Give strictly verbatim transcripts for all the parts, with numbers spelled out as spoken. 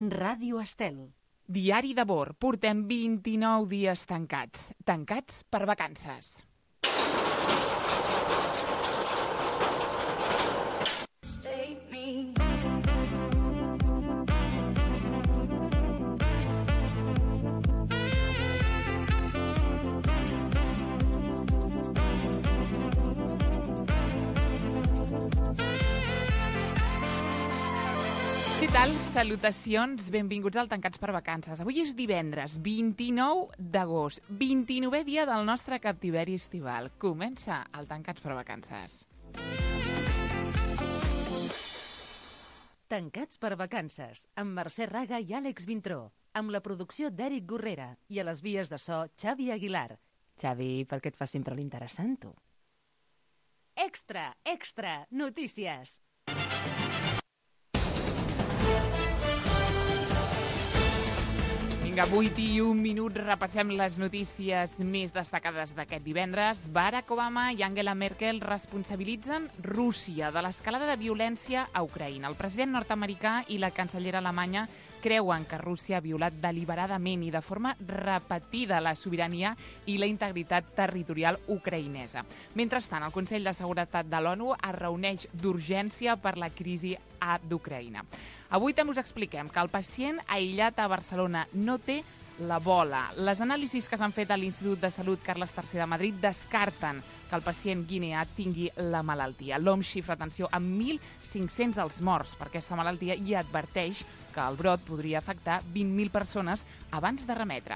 Ràdio Estel. Diari de bord. Portem vint-i-nou dies tancats. Tancats per vacances. Què tal? Salutacions, benvinguts al Tancats per Vacances. Avui és divendres, vint-i-nou d'agost, vint-i-novè dia del nostre captiveri estival. Comença el Tancats per Vacances. Tancats per Vacances, amb Mercè Raga i Àlex Vintró, amb la producció d'Eric Gorrera i a les vies de so Xavi Aguilar. Xavi, per què et fas sempre l'interessant, tu? Extra, extra, notícies! Vinga, vuit i un minut, repassem les notícies més destacades d'aquest divendres. Barack Obama i Angela Merkel responsabilitzen Rússia de l'escalada de violència a Ucraïna. El president nord-americà i la cancellera alemanya creuen que Rússia ha violat deliberadament i de forma repetida la sobirania i la integritat territorial ucraïnesa. Mentrestant, el Consell de Seguretat de l'ONU es reuneix d'urgència per la crisi d'Ucraïna. Avui també us expliquem que el pacient aïllat a Barcelona no té l'Ebola. Les anàlisis que s'han fet a l'Institut de Salut Carles tercer de Madrid descarten que el pacient guineà tingui la malaltia. L'O M S xifra, atenció, amb mil cinc-cents els morts per aquesta malaltia i adverteix que el brot podria afectar vint mil persones abans de remetre.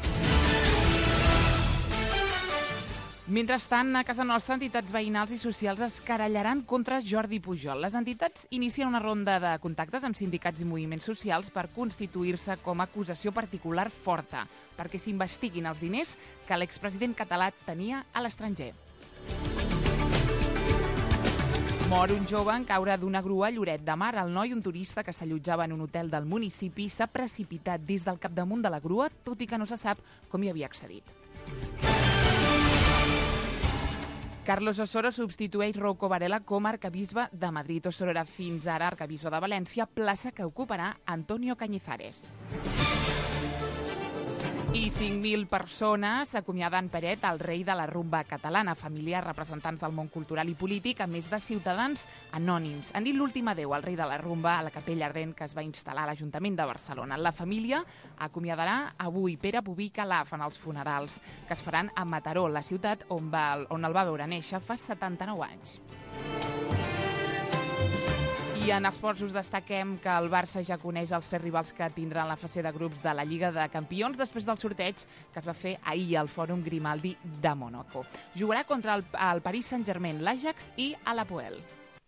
Mentrestant, a casa nostra, entitats veïnals i socials es querellaran contra Jordi Pujol. Les entitats inicien una ronda de contactes amb sindicats i moviments socials per constituir-se com a acusació particular forta, perquè s'investiguin els diners que l'expresident català tenia a l'estranger. Mor un jove en caure d'una grua a Lloret de Mar. El noi, un turista que s'allotjava en un hotel del municipi, s'ha precipitat des del capdamunt de la grua, tot i que no se sap com hi havia accedit. Carlos Osoro substitueix Rouco Varela com a arquebisbe de Madrid. Osoro era fins ara arquebisbe de València, plaça que ocuparà Antonio Cañizares. I cinc mil persones s'acomiaden Peret, el rei de la rumba catalana. Familiars, representants del món cultural i polític, a més de ciutadans anònims. Han dit l'últim adéu al rei de la rumba a la capella ardent que es va instal·lar a l'Ajuntament de Barcelona. La família acomiadarà avui Pere Boví Calaf en els funerals que es faran a Mataró, la ciutat on, va, on el va veure néixer fa setanta-nou anys. I en esports us destaquem que el Barça ja coneix els tres rivals que tindran la fase de grups de la Lliga de Campions després del sorteig que es va fer ahir al Fòrum Grimaldi de Mónaco. Jugarà contra el, el Paris Saint-Germain, l'Ajax i l'Apoel.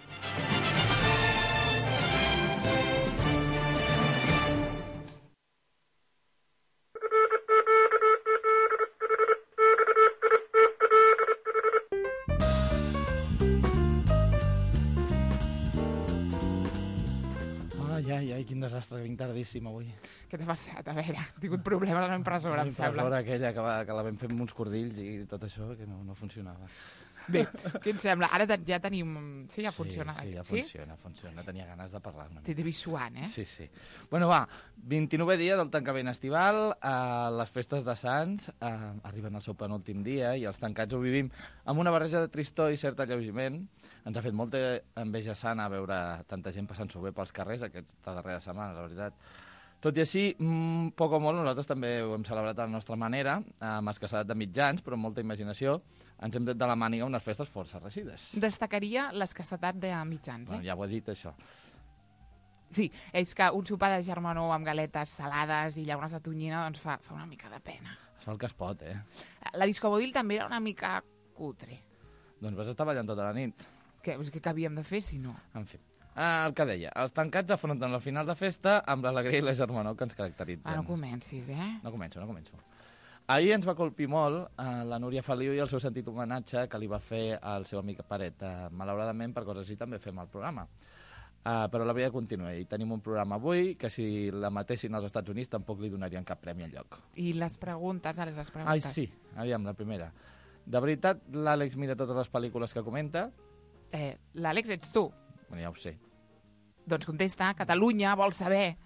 Ai, ai, quin desastre, vinc tardíssim avui. Què t'ha passat? A veure, he tingut problemes a la impressora, em sembla. L'impressora aquella que, va, que la vam fer amb uns cordills i tot això, que no, no funcionava. Bé, què em sembla? Ara ja tenim... Sí, ja funciona. Sí, ja sí? funciona, funciona. Tenia ganes de parlar una mica. T'he vist suant, eh? Sí, sí. Bueno, va, vint-i-novè dia del tancament estival, eh, les festes de Sants eh, arriben al seu penúltim dia i els tancats ho vivim amb una barreja de tristor i cert alleugiment. Ens ha fet molta enveja sana veure tanta gent passant-s'ho bé pels carrers aquesta darrera setmana, la veritat. Tot i així, mmm, poc o molt, nosaltres també ho hem celebrat a la nostra manera, amb escassedat de mitjans, però amb molta imaginació, ens hem tret de la màniga unes festes força reeixides. Destacaria l'escassetat de mitjans, eh? Bueno, ja ho he dit, això. Sí, és que un sopar de germanor amb galetes salades i llaunes de tonyina doncs fa, fa una mica de pena. Es fa el que es pot, eh? La discomòbil també era una mica cutre. Doncs vas estar ballant tota la nit. Què, què havíem de fer, si no? En fi. Ah, el que deia, els tancats afronten el final de festa amb l'alegria i la germanor que ens caracteritzen. Ah, no comencis, eh? No començo, no començo. Ahir ens va colpir molt eh, la Núria Feliu i el seu sentit homenatge que li va fer al seu amic Peret. Eh, malauradament, per coses així també fem el programa. Uh, però la vida continua i tenim un programa avui que si la matessin als Estats Units tampoc li donarien cap premi enlloc. I les preguntes, ara les preguntes. Ai, sí, aviam, la primera. De veritat, l'Àlex mira totes les pel·lícules que comenta? Eh, L'Àlex ets tu. Bueno, ja ho sé. Doncs contesta, Catalunya vol saber.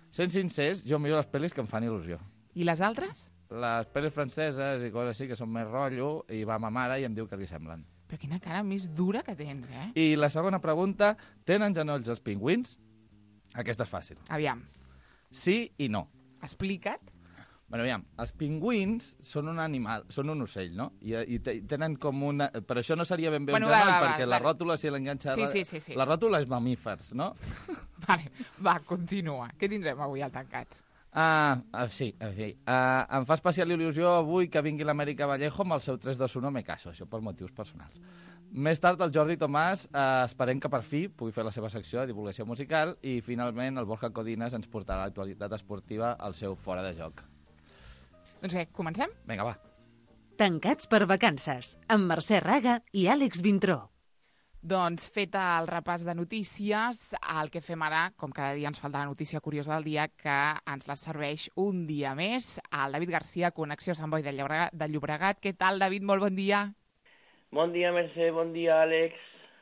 Sent sincers, jo miro les pel·lis que em fan il·lusió. I les altres? Les pel·lis franceses i coses així, que són més rotllo, i va ma mare i em diu que li semblen. Però quina cara més dura que tens, eh? I la segona pregunta, tenen genolls els pingüins? Aquesta és fàcil. Aviam. Sí i no. Explica't. Bueno, aviam, els pingüins són un animal, són un ocell, no? I, i tenen com una... Per això no seria ben bé bueno, un genoll, va, va, perquè va, la va. ròtula, si l'enganxa... Sí, sí, sí, sí. La ròtula és mamífers, no? Vale, va, continua. Què tindrem avui al Tancats? Ah, uh, sí, en fi. Uh, em fa especial il·lusió avui que vingui l'Amèrica Vallejo amb el seu tres dos u No Me Caso, això per motius personals. Més tard, el Jordi Tomàs, uh, esperem que per fi pugui fer la seva secció de divulgació musical i, finalment, el Borja Codines ens portarà l'actualitat esportiva al seu Fora de Joc. Doncs bé, comencem? Vinga, va. Tancats per vacances, amb Mercè Raga i Àlex Vintró. Doncs fet el repàs de notícies, el que fem ara, com cada dia ens falta la notícia curiosa del dia, que ens la serveix un dia més, el David Garcia, Connexió Sant Boi de Llobregat. De Llobregat. Què tal, David? Molt bon dia. Bon dia, Mercè. Bon dia, Àlex.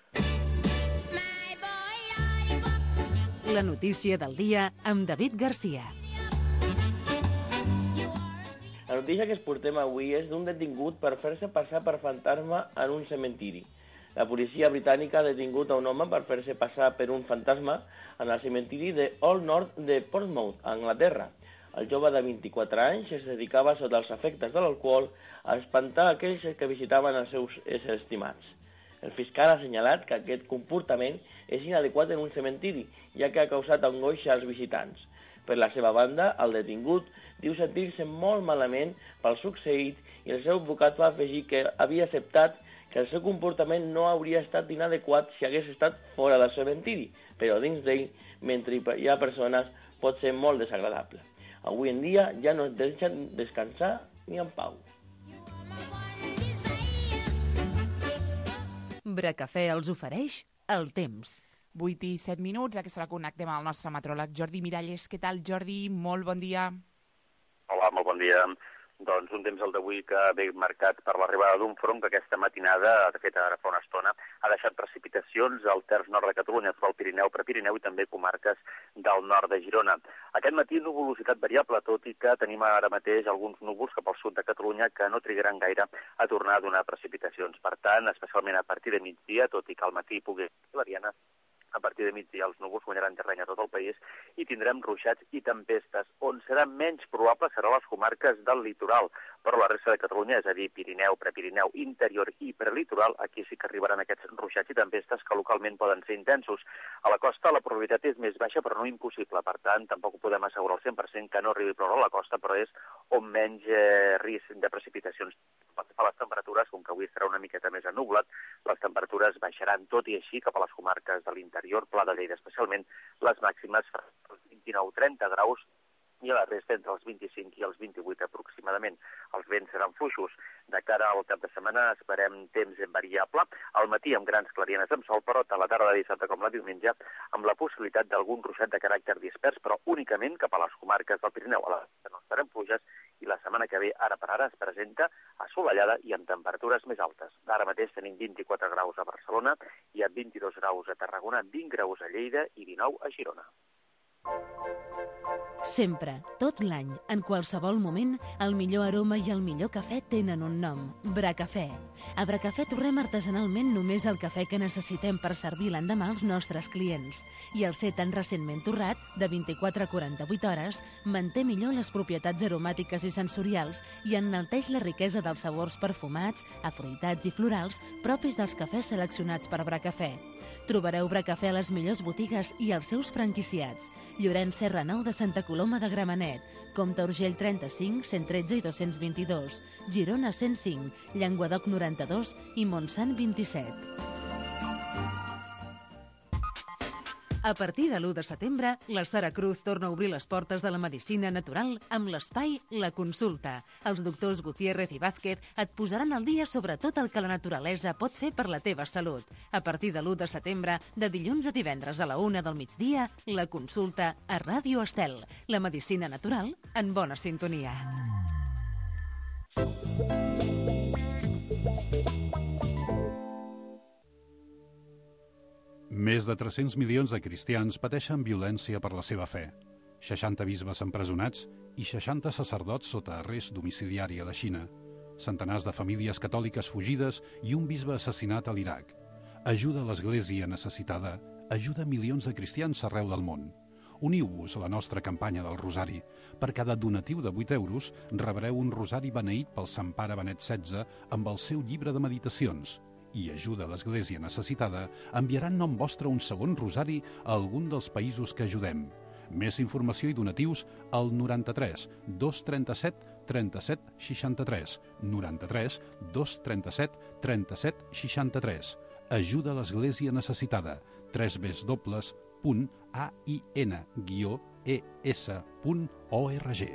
La notícia del dia amb David Garcia. La notícia que es portem avui és d'un detingut per fer-se passar per fantasma en un cementiri. La policia britànica ha detingut a un home per fer-se passar per un fantasma en el cementiri de Old North de Portsmouth, a Anglaterra. El jove de vint-i-quatre anys es dedicava, sota els efectes de l'alcohol, a espantar aquells que visitaven els seus éssers estimats. El fiscal ha assenyalat que aquest comportament és inadequat en un cementiri, ja que ha causat angoixa als visitants. Per la seva banda, el detingut diu sentir-se molt malament pel succeït i el seu advocat va afegir que havia acceptat que el seu comportament no hauria estat inadequat si hagués estat fora del cementiri, però dins d'ell, mentre hi ha persones, pot ser molt desagradable. Avui en dia ja no es deixen descansar ni en pau. Bracafè els ofereix el temps. vuit i set minuts, aquesta hora connectem amb el nostre meteoròleg Jordi Miralles. Què tal, Jordi? Molt bon dia. Hola, molt bon dia. Doncs un temps el d'avui que ve marcat per l'arribada d'un front que aquesta matinada, de fet ara fa una estona, ha deixat precipitacions al terç nord de Catalunya, tot el Pirineu, Prepirineu i també comarques del nord de Girona. Aquest matí nuvolositat variable, tot i que tenim ara mateix alguns núvols cap al sud de Catalunya que no trigaran gaire a tornar a donar precipitacions. Per tant, especialment a partir de migdia, tot i que al matí pugui ser variana, a partir de migdia els núvols guanyaran terreny a tot el país i tindrem ruixats i tempestes. On serà menys probable serà les comarques del litoral, però la resta de Catalunya, és a dir, Pirineu, Prepirineu, interior i prelitoral, aquí sí que arribaran aquests ruixats i tempestes que localment poden ser intensos. A la costa la probabilitat és més baixa però no impossible, per tant tampoc ho podem assegurar al cent per cent que no arribi ploure a la costa, però és on menys eh, risc de precipitacions. A les temperatures, com que avui estarà una miqueta més ennublat, les temperatures baixaran tot i així cap a les comarques de l'interior, Pla de Lleida especialment, les màximes faran els vint-i-nou a trenta graus i a la resta entre els vint-i-cinc i els vint-i-vuit aproximadament. Els vents seran fluixos. De cara al cap de setmana esperem temps variable, al matí amb grans clarianes amb sol, però a la tarda de dissabte com la diumenge amb la possibilitat d'algun ruixat de caràcter dispers, però únicament cap a les comarques del Pirineu. A la resta no estarem pluges i la setmana que ve, ara per ara, es presenta assolellada i amb temperatures més altes. Ara mateix tenim vint-i-quatre graus a Barcelona, hi ha vint-i-dos graus a Tarragona, vint graus a Lleida i dinou a Girona. Sempre, tot l'any, en qualsevol moment, el millor aroma i el millor cafè tenen un nom, Bracafè. A Bracafè torrem artesanalment només el cafè que necessitem per servir l'endemà als nostres clients. I el ser tan recentment torrat, de vint-i-quatre a quaranta-vuit hores, manté millor les propietats aromàtiques i sensorials i enalteix la riquesa dels sabors perfumats, afruitats i florals propis dels cafès seleccionats per Bracafè. Trobareu Bracafè a les millors botigues i als seus franquiciats. Llorenç Serra nou de Santa Coloma de Gramenet, Comte Urgell trenta-cinc, cent tretze i dos-cents vint-i-dos, Girona cent cinc, Llenguadoc noranta-dos i Montsant vint-i-set. A partir de l'u de setembre, la Sara Cruz torna a obrir les portes de la medicina natural amb l'espai La Consulta. Els doctors Gutiérrez i Vázquez et posaran al dia sobre tot el que la naturalesa pot fer per la teva salut. A partir de l'u de setembre, de dilluns a divendres a la una del migdia, La Consulta a Ràdio Estel. La medicina natural en bona sintonia. Més de tres-cents milions de cristians pateixen violència per la seva fe. seixanta bisbes empresonats i seixanta sacerdots sota arrest domiciliari a la Xina, centenars de famílies catòliques fugides i un bisbe assassinat a l'Iraq. Ajuda a l'Església necessitada, ajuda milions de cristians arreu del món. Uniu-vos a la nostra campanya del Rosari. Per cada donatiu de vuit euros rebreu un rosari beneït pel Sant Pare Benet setze amb el seu llibre de meditacions. I ajuda a l'Església necessitada enviarà en nom vostre un segon rosari a algun dels països que ajudem. Més informació i donatius al noranta-tres dos trenta-set trenta-set seixanta-tres, noranta-tres dos trenta-set trenta-set seixanta-tres. Ajuda a l'Església necessitada. w w w punt a i n guió e s punt org.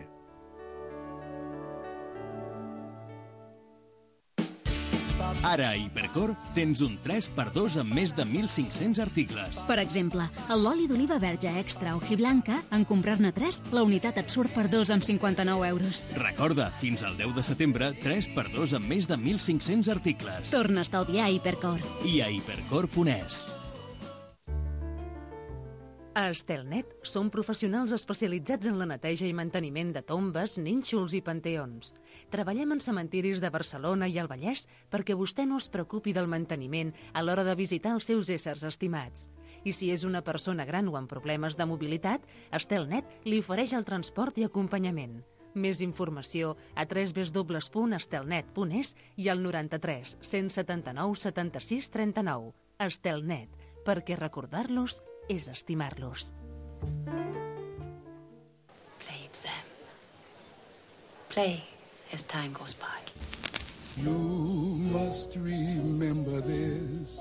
Ara a Hipercor tens un tres per dos amb més de mil cinc-cents articles. Per exemple, l'oli d'oliva verge extra hojiblanca, en comprar-ne tres, la unitat et surt per dos amb cinquanta-nou euros. Recorda, fins al deu de setembre, tres per dos amb més de mil cinc-cents articles. Torna a estalviar a Hipercor. I a hipercor punt es. A Estelnet som professionals especialitzats en la neteja i manteniment de tombes, nínxols i panteons. Treballem en cementiris de Barcelona i el Vallès perquè vostè no es preocupi del manteniment a l'hora de visitar els seus éssers estimats. I si és una persona gran o amb problemes de mobilitat, Estelnet li ofereix el transport i acompanyament. Més informació a w w w punt estelnet punt es i al noranta-tres cent setanta-nou setanta-sis trenta-nou. Estelnet, perquè recordar-los és estimar-los. Play it, Sam. Play as time goes by. You must remember this.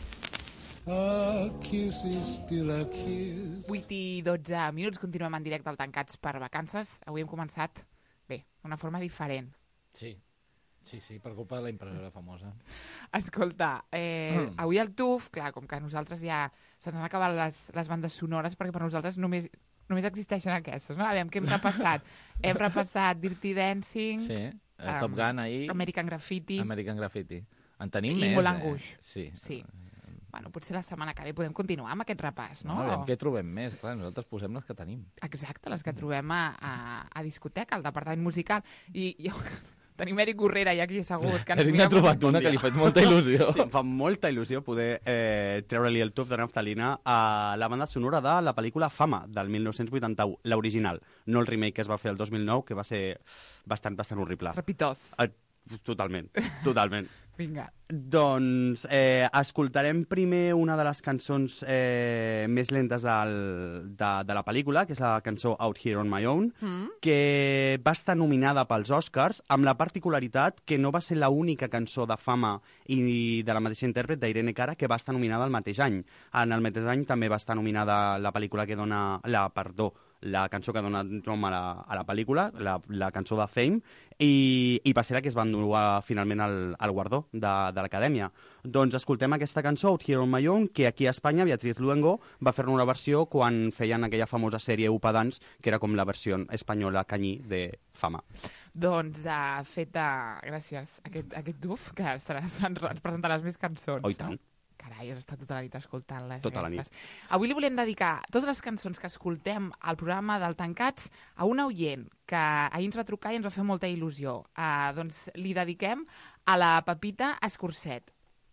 A kiss is still a kiss. vuit i dotze minuts, continuem en directe al Tancats per Vacances. Avui hem començat, bé, d'una forma diferent. Sí, sí, sí, per culpa de la impressora famosa. Escolta, eh, avui el T U F, clar, com que nosaltres ja se'ns han acabat les, les bandes sonores, perquè per nosaltres només, només existeixen aquestes, no? Aviam, què hem repassat? hem repassat Dirty Dancing, Sí, eh, um, Top Gun ahir, American Graffiti American Graffiti. En tenim i més, Moulin eh? Rouge. Sí. Sí. Bueno, potser la setmana que ve podem continuar amb aquest repàs, no? No, aviam què trobem més. Clar, nosaltres posem les que tenim. Exacte, les que trobem a, a, a discoteca, al departament musical. I, i tenim Eric Gorrera ja aquí assegut. Que ens Eric mira n'ha trobat molt- una que li ha fet molta il·lusió. Sí, em fa molta il·lusió poder eh, treure-li el tuf de naftalina a la banda sonora de la pel·lícula Fama, del mil nou-cents vuitanta-u, l'original, no el remake que es va fer el dos mil nou, que va ser bastant, bastant horrible. Repitoz. Eh, totalment, totalment. Vinga. Doncs eh, escoltarem primer una de les cançons eh, més lentes del, de, de la pel·lícula, que és la cançó Out Here on My Own, Mm. que va estar nominada pels Oscars, amb la particularitat que no va ser l'única cançó de Fama i de la mateixa intèrpret d'Irene Cara que va estar nominada el mateix any. En el mateix any també va estar nominada la pel·lícula que dona... La, perdó, la cançó que dona nom a la, a la pel·lícula, la, la cançó de Fame, i, i va ser la que es va endur finalment al, al guardó de, de l'Acadèmia. Doncs escoltem aquesta cançó, Out Here on My Own, que aquí a Espanya Beatriz Luengo va fer una versió quan feien aquella famosa sèrie Upa Dance, que era com la versió espanyola canyí de Fama. Doncs ha fet, uh, gràcies a aquest, a aquest duf, que seràs, ens presentaràs més cançons. Oh, i tant. No? Carai, has estat tota la nit escoltant-les. Tota la nit. Avui li volem dedicar totes les cançons que escoltem al programa del Tancats a un oient que ahir ens va trucar i ens va fer molta il·lusió. Uh, doncs li dediquem a la Pepita Escurset,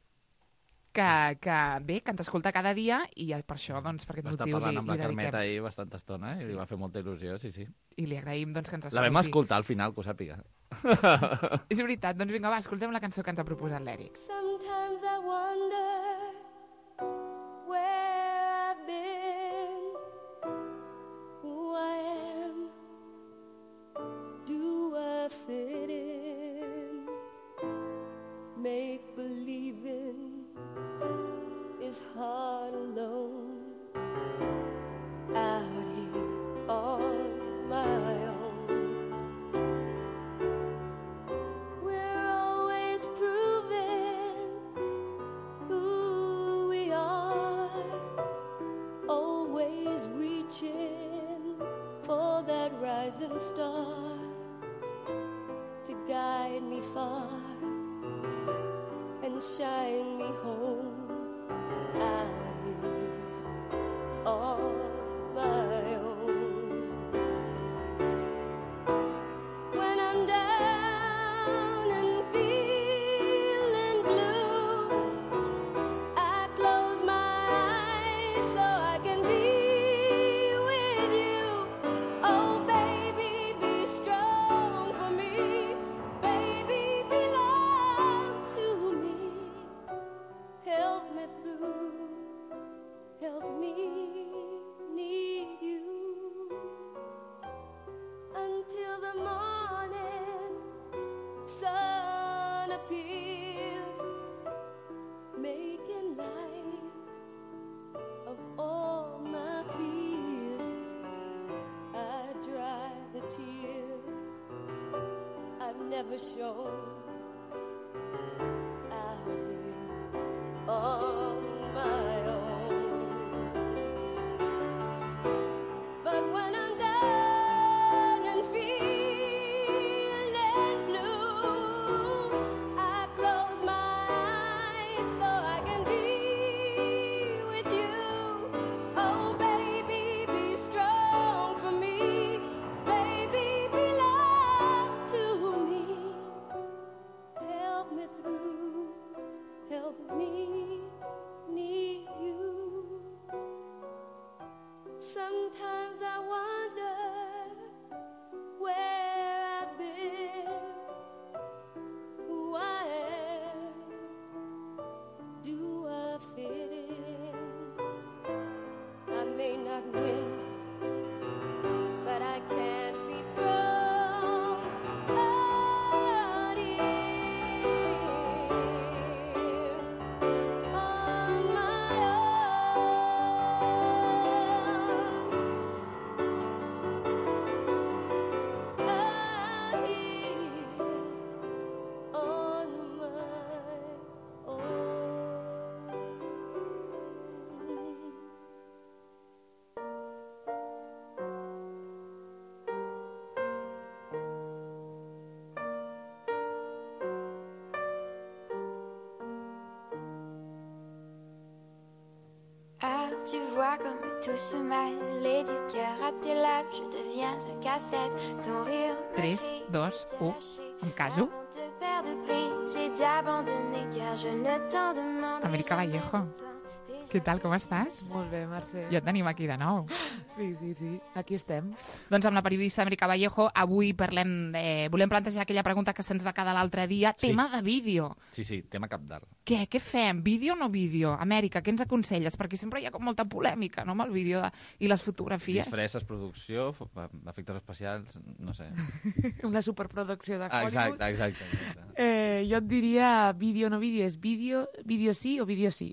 que, que bé, que ens escolta cada dia i per això, doncs, per aquest Va estar motiu li, parlant amb la li dediquem. Carmeta ahir bastanta estona i Sí. li va fer molta il·lusió, sí, sí. I li agraïm doncs, que ens escolti. La vam escoltar al final, que ho sàpiga. És veritat, doncs vinga, va, escoltem la cançó que ens ha proposat l'Eric. Sometimes I wonder where I've been, who I am, do I fit in, make believing is hard alone, out here on my own. We're always proving who we are, always reaching for that rising star to guide me far and shine me home. Out here on my own. ever shown out here on my own. But when I'm down and feeling blue, I close my eyes so I can be with you. Oh, baby, be strong for me. Baby, be love to me. Help me through, help me need you. Sometimes I wonder where I've been, who I am, do I fit in? I may not win, but I can't be thrown out here on my own. Out here on my own. Alors tu vois comme tout se mêle et du cœur à tes lèvres, je deviens un casse-tête. Ton rire me tres, crie dos, u, em caso. de perdre prise et d'abandonner car je ne t'en demande Amèrica jamais Vallejo. Què tal, com estàs? Molt bé, Mercè. Ja et tenim aquí de nou. Sí, sí, sí, aquí estem. Doncs amb la periodista Amèrica Vallejo avui parlem, eh, volem plantejar aquella pregunta que se'ns va quedar l'altre dia, Sí. tema de vídeo. Sí, sí, tema cabdal. Què, què fem? Vídeo o no vídeo? Amèrica, què ens aconselles? Perquè sempre hi ha com molta polèmica, no?, amb el vídeo de... i les fotografies. Disfresses, producció, f- efectes especials, no sé. Una superproducció de Ah, Hollywood. exacte, exacte. exacte. Eh, jo et diria vídeo o no vídeo, és vídeo, vídeo sí o vídeo sí.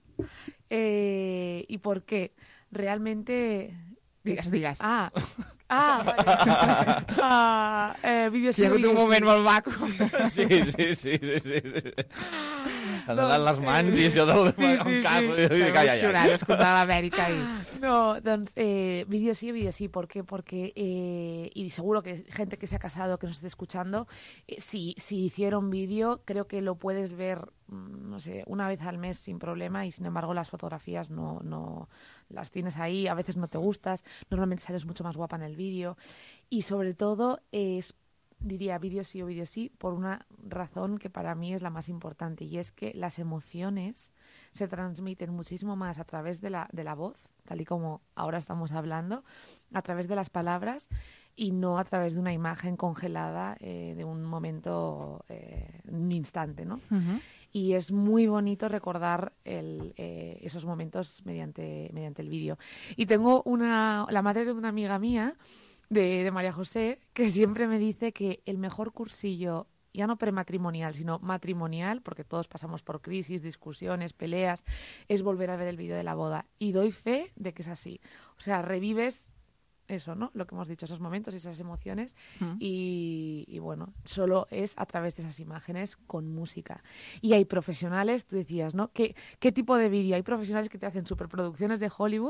Eh, ¿Y por qué? Realmente... Digues, digues. Ah, ah, vale. ah, eh, vídeo sí Hi ha o hagut vídeo un moment sí. molt maco. Sí, sí, sí, sí, sí. sí. S'han donat les mans i això del Sí, sí, un cas. sí. i- i- S'ha calla, emocionat ja. escoltar l'Amèrica i... No, doncs, eh, vídeo sí, vídeo sí. ¿Por qué? Porque, eh, y seguro que gente que se ha casado, que nos esté escuchando, eh, si, si hicieron vídeo, creo que lo puedes ver, mm, no sé, una vez al mes sin problema y, sin embargo, las fotografías no, no las tienes ahí, a veces no te gustas, normalmente sales mucho más guapa en el vídeo. Y, sobre todo, es diría vídeo sí o vídeo sí, por una razón que para mí es la más importante, y es que las emociones se transmiten muchísimo más a través de la, de la voz, tal y como ahora estamos hablando, a través de las palabras y no a través de una imagen congelada eh, de un momento, eh, un instante, ¿no? Uh-huh. Y es muy bonito recordar el, eh, esos momentos mediante, mediante el vídeo. Y tengo una, la madre de una amiga mía, de, de María José, que siempre me dice que el mejor cursillo, ya no prematrimonial, sino matrimonial, porque todos pasamos por crisis, discusiones, peleas, es volver a ver el vídeo de la boda. Y doy fe de que es así. O sea, revives eso, ¿no? Lo que hemos dicho, esos momentos, esas emociones. Mm. Y, y bueno, solo es a través de esas imágenes con música. Y hay profesionales, tú decías, ¿no? ¿Qué, qué tipo de vídeo? Hay profesionales que te hacen superproducciones de Hollywood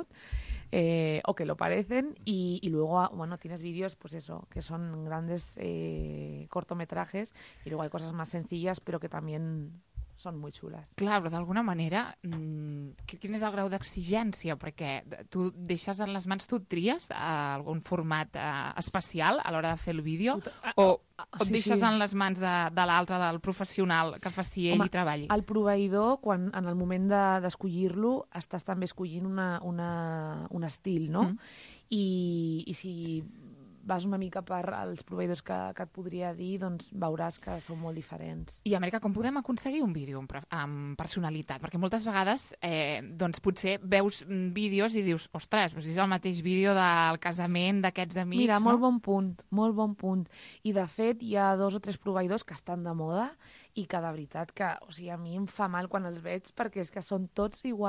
eh, o que lo parecen, y, y luego, bueno, tienes vídeos, pues eso, que son grandes eh, cortometrajes, y luego hay cosas más sencillas, pero que también són molt xules. Clar, però d'alguna manera, mmm, quin és el grau d'exigència? Perquè tu deixes en les mans, tu tries eh, algun format eh, especial a l'hora de fer el vídeo, o, o et sí, deixes sí. en les mans de, de l'altre, del professional, que faci ell Home, i treballi? El proveïdor, quan, en el moment de, d'escollir-lo, estàs també escollint una, una, un estil, no? Mm. I, I si vas una mica per als proveïdors que, que et podria dir, doncs veuràs que són molt diferents. I, Amèrica, com podem aconseguir un vídeo amb, amb personalitat? Perquè moltes vegades, eh, doncs, potser veus vídeos i dius, ostres, doncs és el mateix vídeo del casament d'aquests amics, Mira, no? molt bon punt, molt bon punt. I, de fet, hi ha dos o tres proveïdors que estan de moda i que, de veritat, que, o sigui, a mi em fa mal quan els veig, perquè és que són tots iguals.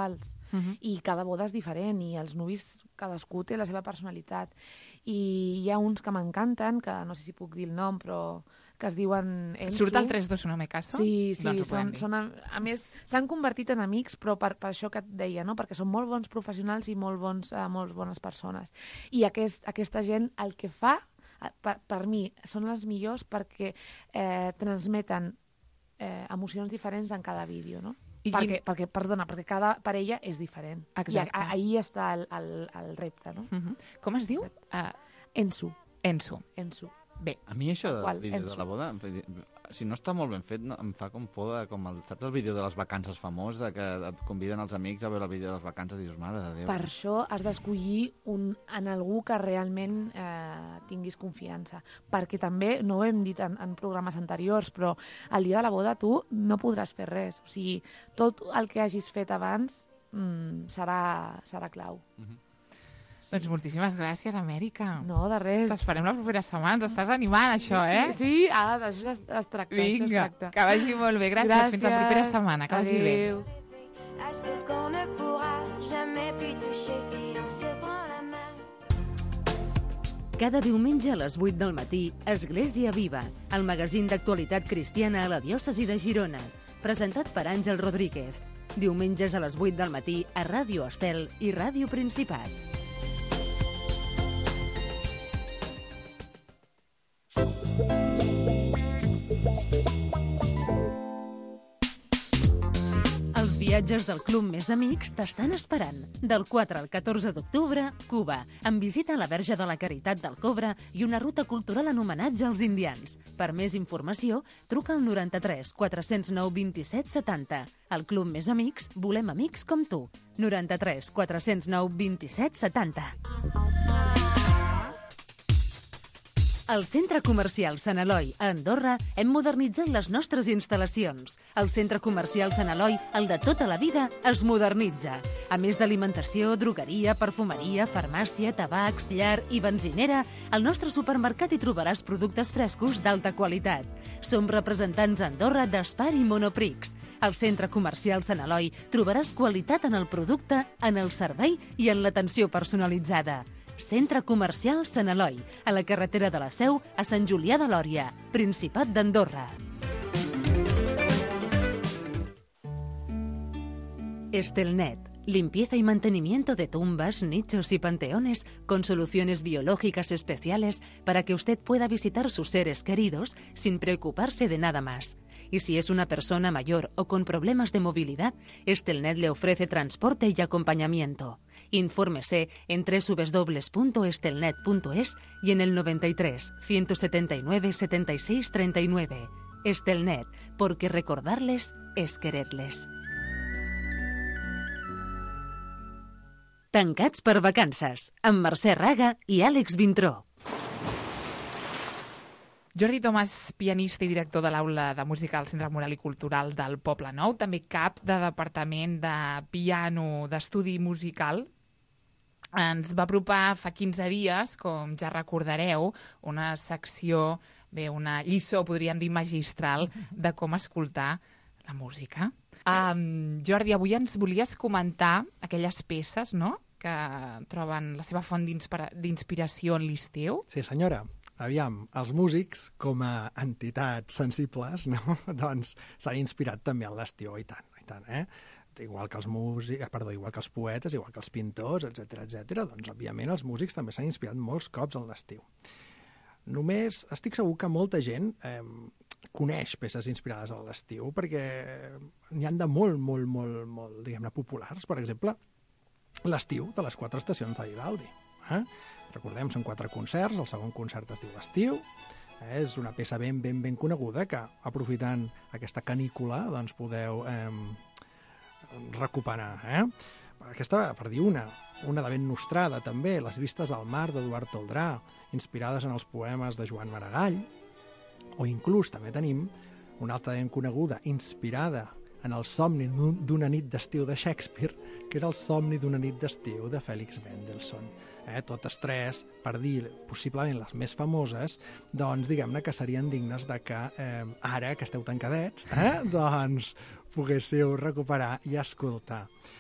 Uh-huh. I cada boda és diferent i els nuvis, cadascú té la seva personalitat. I hi ha uns que m'encanten, que no sé si puc dir el nom, però que es diuen Ensu. Surt el tres dos uno me caso? Sí, sí, doncs són, són, a, a més, s'han convertit en amics, però per, per això que et deia, no? Perquè són molt bons professionals i molt, bons, uh, molt bones persones. I aquest, aquesta gent el que fa, per, per mi, són les millors perquè eh, transmeten eh, emocions diferents en cada vídeo, no? I perquè, quin... perquè, perdona, perquè cada parella és diferent. Exacte. I a, ahir està el, el, el repte, no? Uh-huh. Com es diu? Uh, Ensu. Ensu. Ensu. Bé. A mi això del Qual? vídeo Ensu. de la boda, si no està molt ben fet, no, em fa com por de, com el, saps el vídeo de les vacances famós, de que et conviden els amics a veure el vídeo de les vacances i dius, mare de Déu. Per això has d'escollir un, en algú que realment eh, tinguis confiança. Perquè també, no ho hem dit en, en programes anteriors, però el dia de la boda tu no podràs fer res. O sigui, tot el que hagis fet abans mm, serà, serà clau. Uh-huh. Doncs moltíssimes gràcies, Amèrica. No, de res. T'esperem les properes setmanes. Estàs animant, això, eh? Sí, ah, d'això es, es tracta. Vinga, això es tracta. que vagi molt bé. Gràcies. Gràcies. Fins la propera setmana. Que vagi bé. À ce qu'on ne pourra jamais plus toucher et on se prend la main. Cada diumenge a les vuit del matí, Església Viva, el magazín d'actualitat cristiana a la diòcesi de Girona, presentat per Àngel Rodríguez. Diumenges a les vuit del matí a Ràdio Estel i Ràdio Principat. Els viatges del Club Més Amics t'estan esperant. Del quatre al catorze d'octubre, Cuba, amb visita a la Verge de la Caritat del Cobre i una ruta cultural en homenatge als indians. Per més informació, truca al noranta-tres quatre zero nou vint-i-set setanta. Al Club Més Amics volem amics com tu. noranta-tres quatre zero nou vint-i-set setanta. Al Centre Comercial Sant Eloi, a Andorra, hem modernitzat les nostres instal·lacions. El Centre Comercial Sant Eloi, el de tota la vida, es modernitza. A més d'alimentació, drogueria, perfumeria, farmàcia, tabacs, llar i benzinera, al nostre supermercat hi trobaràs productes frescos d'alta qualitat. Som representants a Andorra d'Espar i Monoprix. Al Centre Comercial Sant Eloi trobaràs qualitat en el producte, en el servei i en l'atenció personalitzada. Centre Comercial Sant Eloi, a la carretera de la Seu, a Sant Julià de Lòria, Principat d'Andorra. Estelnet, limpieza y mantenimiento de tumbas, nichos y panteones con soluciones biológicas especiales para que usted pueda visitar sus seres queridos sin preocuparse de nada más. Y si es una persona mayor o con problemas de movilidad, Estelnet le ofrece transporte y acompañamiento. Infórmese en doble u doble u doble u punto estelnet punto es y en el noventa y tres, ciento setenta y nueve, setenta y seis, treinta y nueve. Estelnet, porque recordarles es quererles. Tancats per vacances, amb Mercè Raga i Àlex Vintró. Jordi Tomàs, pianista i director de l'Aula de Música al Centre Moral i Cultural del Poble Nou, també cap de Departament de Piano d'Estudi Musical, ens va apropar fa quinze dies, com ja recordareu, una secció, bé, una lliçó, podríem dir, magistral de com escoltar la música. Um, Jordi, avui ens volies comentar aquelles peces, no?, que troben la seva font d'inspiració en l'estiu. Sí, senyora. Aviam, els músics, com a entitats sensibles, no? doncs s'han inspirat també en l'estiu, i tant, i tant, eh? Igual que els músics, perdó, igual que els poetes, igual que els pintors, etcètera, etcètera, doncs, òbviament, els músics també s'han inspirat molts cops en l'estiu. Només estic segur que molta gent eh, coneix peces inspirades en l'estiu, perquè n'hi han de molt, molt, molt, molt, diguem-ne, populars. Per exemple, l'estiu de les quatre estacions de Vivaldi. Eh? Recordem, són quatre concerts, el segon concert es diu L'estiu, eh? És una peça ben, ben, ben coneguda que, aprofitant aquesta canícula, doncs podeu eh, recuperar. Eh? Aquesta, per dir una, una de ben nostrada també, Les vistes al mar d'Eduard Toldrà, inspirades en els poemes de Joan Maragall, o inclús també tenim una altra ben coneguda, inspirada en el somni d'una nit d'estiu de Shakespeare, que era el somni d'una nit d'estiu de Félix Mendelssohn. Eh, totes tres, per dir possiblement les més famoses, doncs diguem-ne que serien dignes de que eh, ara que esteu tancadets, eh, doncs poguéssiu recuperar i escoltar.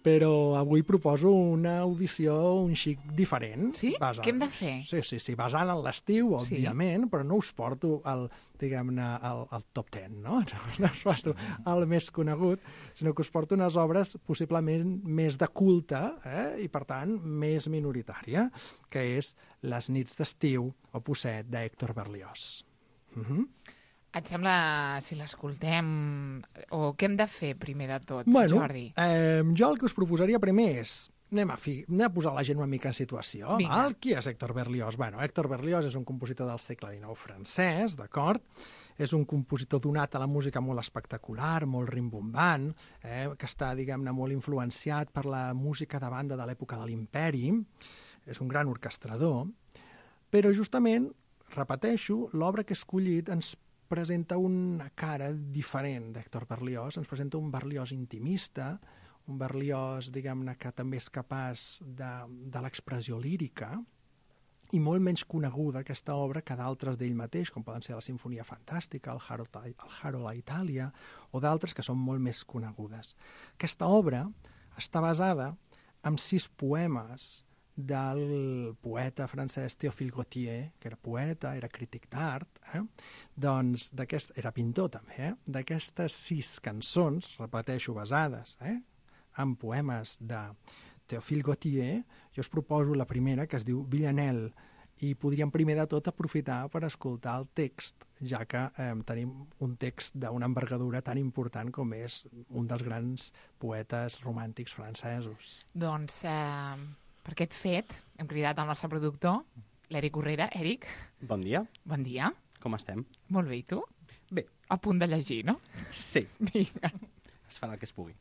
però avui proposo una audició un xic diferent. Sí? Basant... Què hem de fer? Sí, sí, sí, basant en l'estiu, Sí. òbviament, però no us porto el, diguem-ne, el, el top ten, no? No us porto el més conegut, sinó que us porto unes obres possiblement més de culte, eh? I, per tant, més minoritària, que és Les nits d'estiu, opus set, d'Héctor Berlioz. Mhm. Et sembla, si l'escoltem, o què hem de fer primer de tot, Bueno, Jordi? eh, jo el que us proposaria primer és anem a, fi, anem a posar la gent una mica en situació. Vinga. Val? Qui és Héctor Berlioz? Bueno, Héctor Berlioz és un compositor del segle dinou francès, d'acord? És un compositor donat a la música molt espectacular, molt rimbombant, eh, que està, diguem-ne, molt influenciat per la música de banda de l'època de l'Imperi. És un gran orquestrador, però justament, repeteixo, l'obra que he escollit ens presenta una cara diferent d'Héctor Berlioz, ens presenta un Berlioz intimista, un Berlioz, diguem-ne, que també és capaç de, de l'expressió lírica, i molt menys coneguda aquesta obra que d'altres d'ell mateix, com poden ser la Sinfonia Fantàstica, el Harold, el Harold a Itàlia, o d'altres que són molt més conegudes. Aquesta obra està basada en sis poemes del poeta francès Théophile Gautier, que era poeta, era crític d'art, eh? Doncs d'aquest, era pintor també, eh? D'aquestes sis cançons, repeteixo, basades eh? en poemes de Théophile Gautier, jo us proposo la primera, que es diu Villanelle, i podríem primer de tot aprofitar per escoltar el text, ja que eh, tenim un text d'una envergadura tan important com és un dels grans poetes romàntics francesos. Doncs, eh, per aquest fet, hem cridat el nostre productor, l'Eric Urrera. Eric? Bon dia. Bon dia. Com estem? Molt bé, i tu? Bé. A punt de llegir, no? Sí. Vinga. Es farà el que es pugui.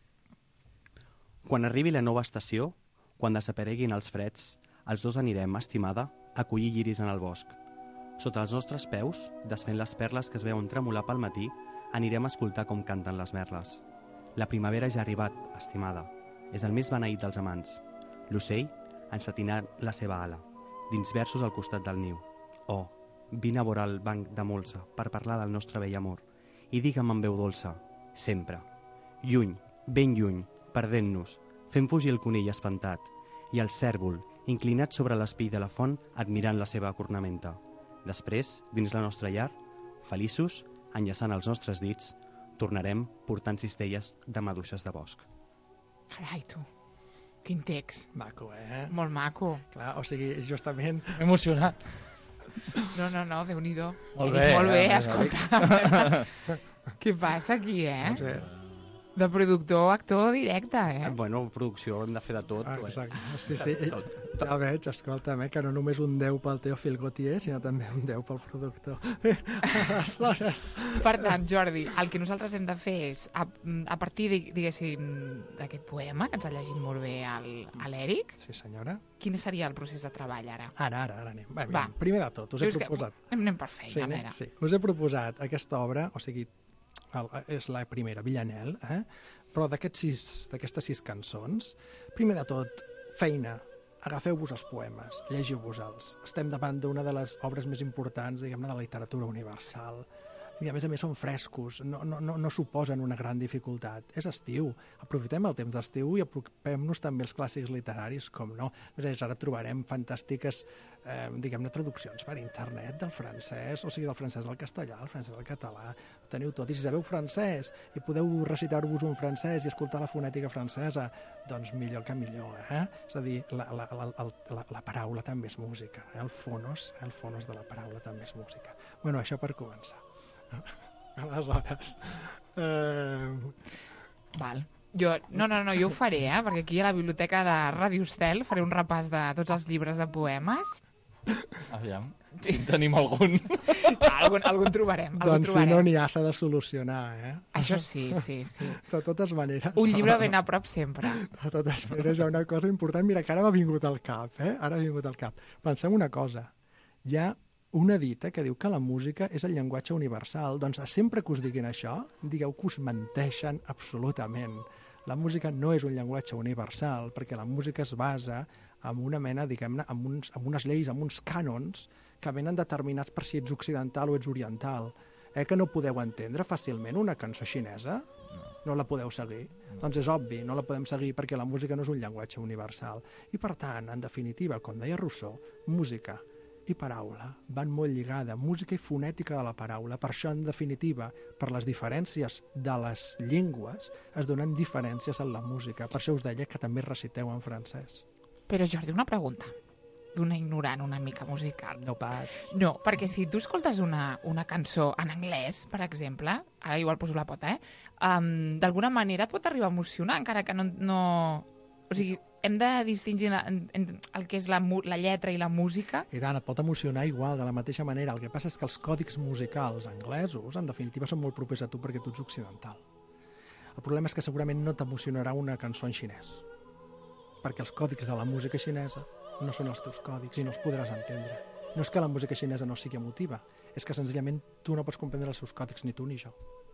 Quan arribi la nova estació, quan desapareguin els freds, els dos anirem, estimada, a collir lliris en el bosc. Sota els nostres peus, desfent les perles que es veuen tremolar pel matí, anirem a escoltar com canten les merles. La primavera ja ha arribat, estimada. És el més beneït dels amants. L'ocell encetinà la seva ala, dins versos al costat del niu. Oh, vine a vora el banc de molsa per parlar del nostre vell amor i digue'm amb veu dolça, sempre. Lluny, ben lluny, perdent-nos, fent fugir el conill espantat i el cèrvol, inclinat sobre l'espill de la font, admirant la seva cornamenta. Després, dins la nostra llar, feliços, enllaçant els nostres dits, tornarem portant cistelles de maduixes de bosc. Carai, tu. Quin text. Maco, eh? Molt maco. Clar, o sigui, justament... M'he emocionat. No, no, no, Déu-n'hi-do. Molt Eric, bé, molt bé, eh, escolta. Què passa aquí, eh? Sí. De productor, actor directe, eh? Bueno, producció, hem de fer de tot. Ah, eh? exacte. Sí, sí, ja veig, escolta'm, eh, que no només un deu pel Théophile Gautier, sinó també un deu pel productor. Aleshores... Per tant, Jordi, el que nosaltres hem de fer és, a, a partir, diguéssim, d'aquest poema, que ens ha llegit molt bé el- l'Eric, Sí, senyora. quin seria el procés de treball ara? Ara, ara, ara anem. Va, Va. Primer de tot, us he Dius que- proposat... Anem, anem per feina, sí, a anem- veure. sí. Us he proposat aquesta obra, o sigui, el, és la primera, Villanelle, eh? Però d'aquests sis, d'aquestes sis cançons, primer de tot, feina, agafeu-vos els poemes, llegiu-vos-els. Estem davant d'una de les obres més importants, diguem-ne, de la literatura universal. I a més a més són frescos, no, no, no, no suposen una gran dificultat. És estiu, aprofitem el temps d'estiu i apropem-nos també als clàssics literaris, com no. A més, ara trobarem fantàstiques, eh, diguem-ne, traduccions per internet del francès, o sigui, del francès al castellà, del francès al català, ho teniu tot. I si sabeu francès i podeu recitar-vos un francès i escoltar la fonètica francesa, doncs millor que millor, eh? És a dir, la, la, la, la, la paraula també és música, eh? El fonos, eh? el fonos de la paraula també és música. Bueno, això per començar. Aleshores... Eh... Val. Jo, no, no, no, jo ho faré, eh? Perquè aquí a la biblioteca de Ràdio Estel faré un repàs de tots els llibres de poemes. Aviam, si en tenim algun. algun, algun trobarem, algun doncs trobarem. si no n'hi ha, s'ha de solucionar, eh? Això sí, sí, sí. De totes maneres... Un llibre ben a prop sempre. De totes maneres, hi ha una cosa important. Mira, que ara m'ha vingut al cap, eh? Ara m'ha vingut al cap. Pensem una cosa. Hi ha una dita que diu que la música és el llenguatge universal. Doncs sempre que us diguin això, digueu que us menteixen absolutament. La música no és un llenguatge universal, perquè la música es basa en una mena, diguem-ne, en, uns, en unes lleis, en uns cànons que venen determinats per si ets occidental o ets oriental. Eh, que no podeu entendre fàcilment una cançó xinesa? No la podeu seguir. Doncs és obvi, no la podem seguir perquè la música no és un llenguatge universal. I per tant, en definitiva, com deia Rousseau, música i paraula van molt lligada, música i fonètica de la paraula. Per això, en definitiva, per les diferències de les llengües, es donen diferències en la música. Per això us deia que també reciteu en francès. Però, Jordi, una pregunta d'una ignorant una mica musical. No pas. No, perquè si tu escoltes una, una cançó en anglès, per exemple, ara igual poso la pota, eh? Um, d'alguna manera et pot arribar a emocionar, encara que no... no... O sigui, hem de distingir en, en el que és la, la lletra i la música. I tant, et pot emocionar igual, de la mateixa manera. El que passa és que els còdics musicals anglesos, en definitiva, són molt propers a tu perquè tu ets occidental. El problema és que segurament no t'emocionarà una cançó en xinès, perquè els còdics de la música xinesa no són els teus còdics i no els podràs entendre. No és que la música xinesa no sigui emotiva, és que senzillament tu no pots comprendre els seus còdics, ni tu ni jo.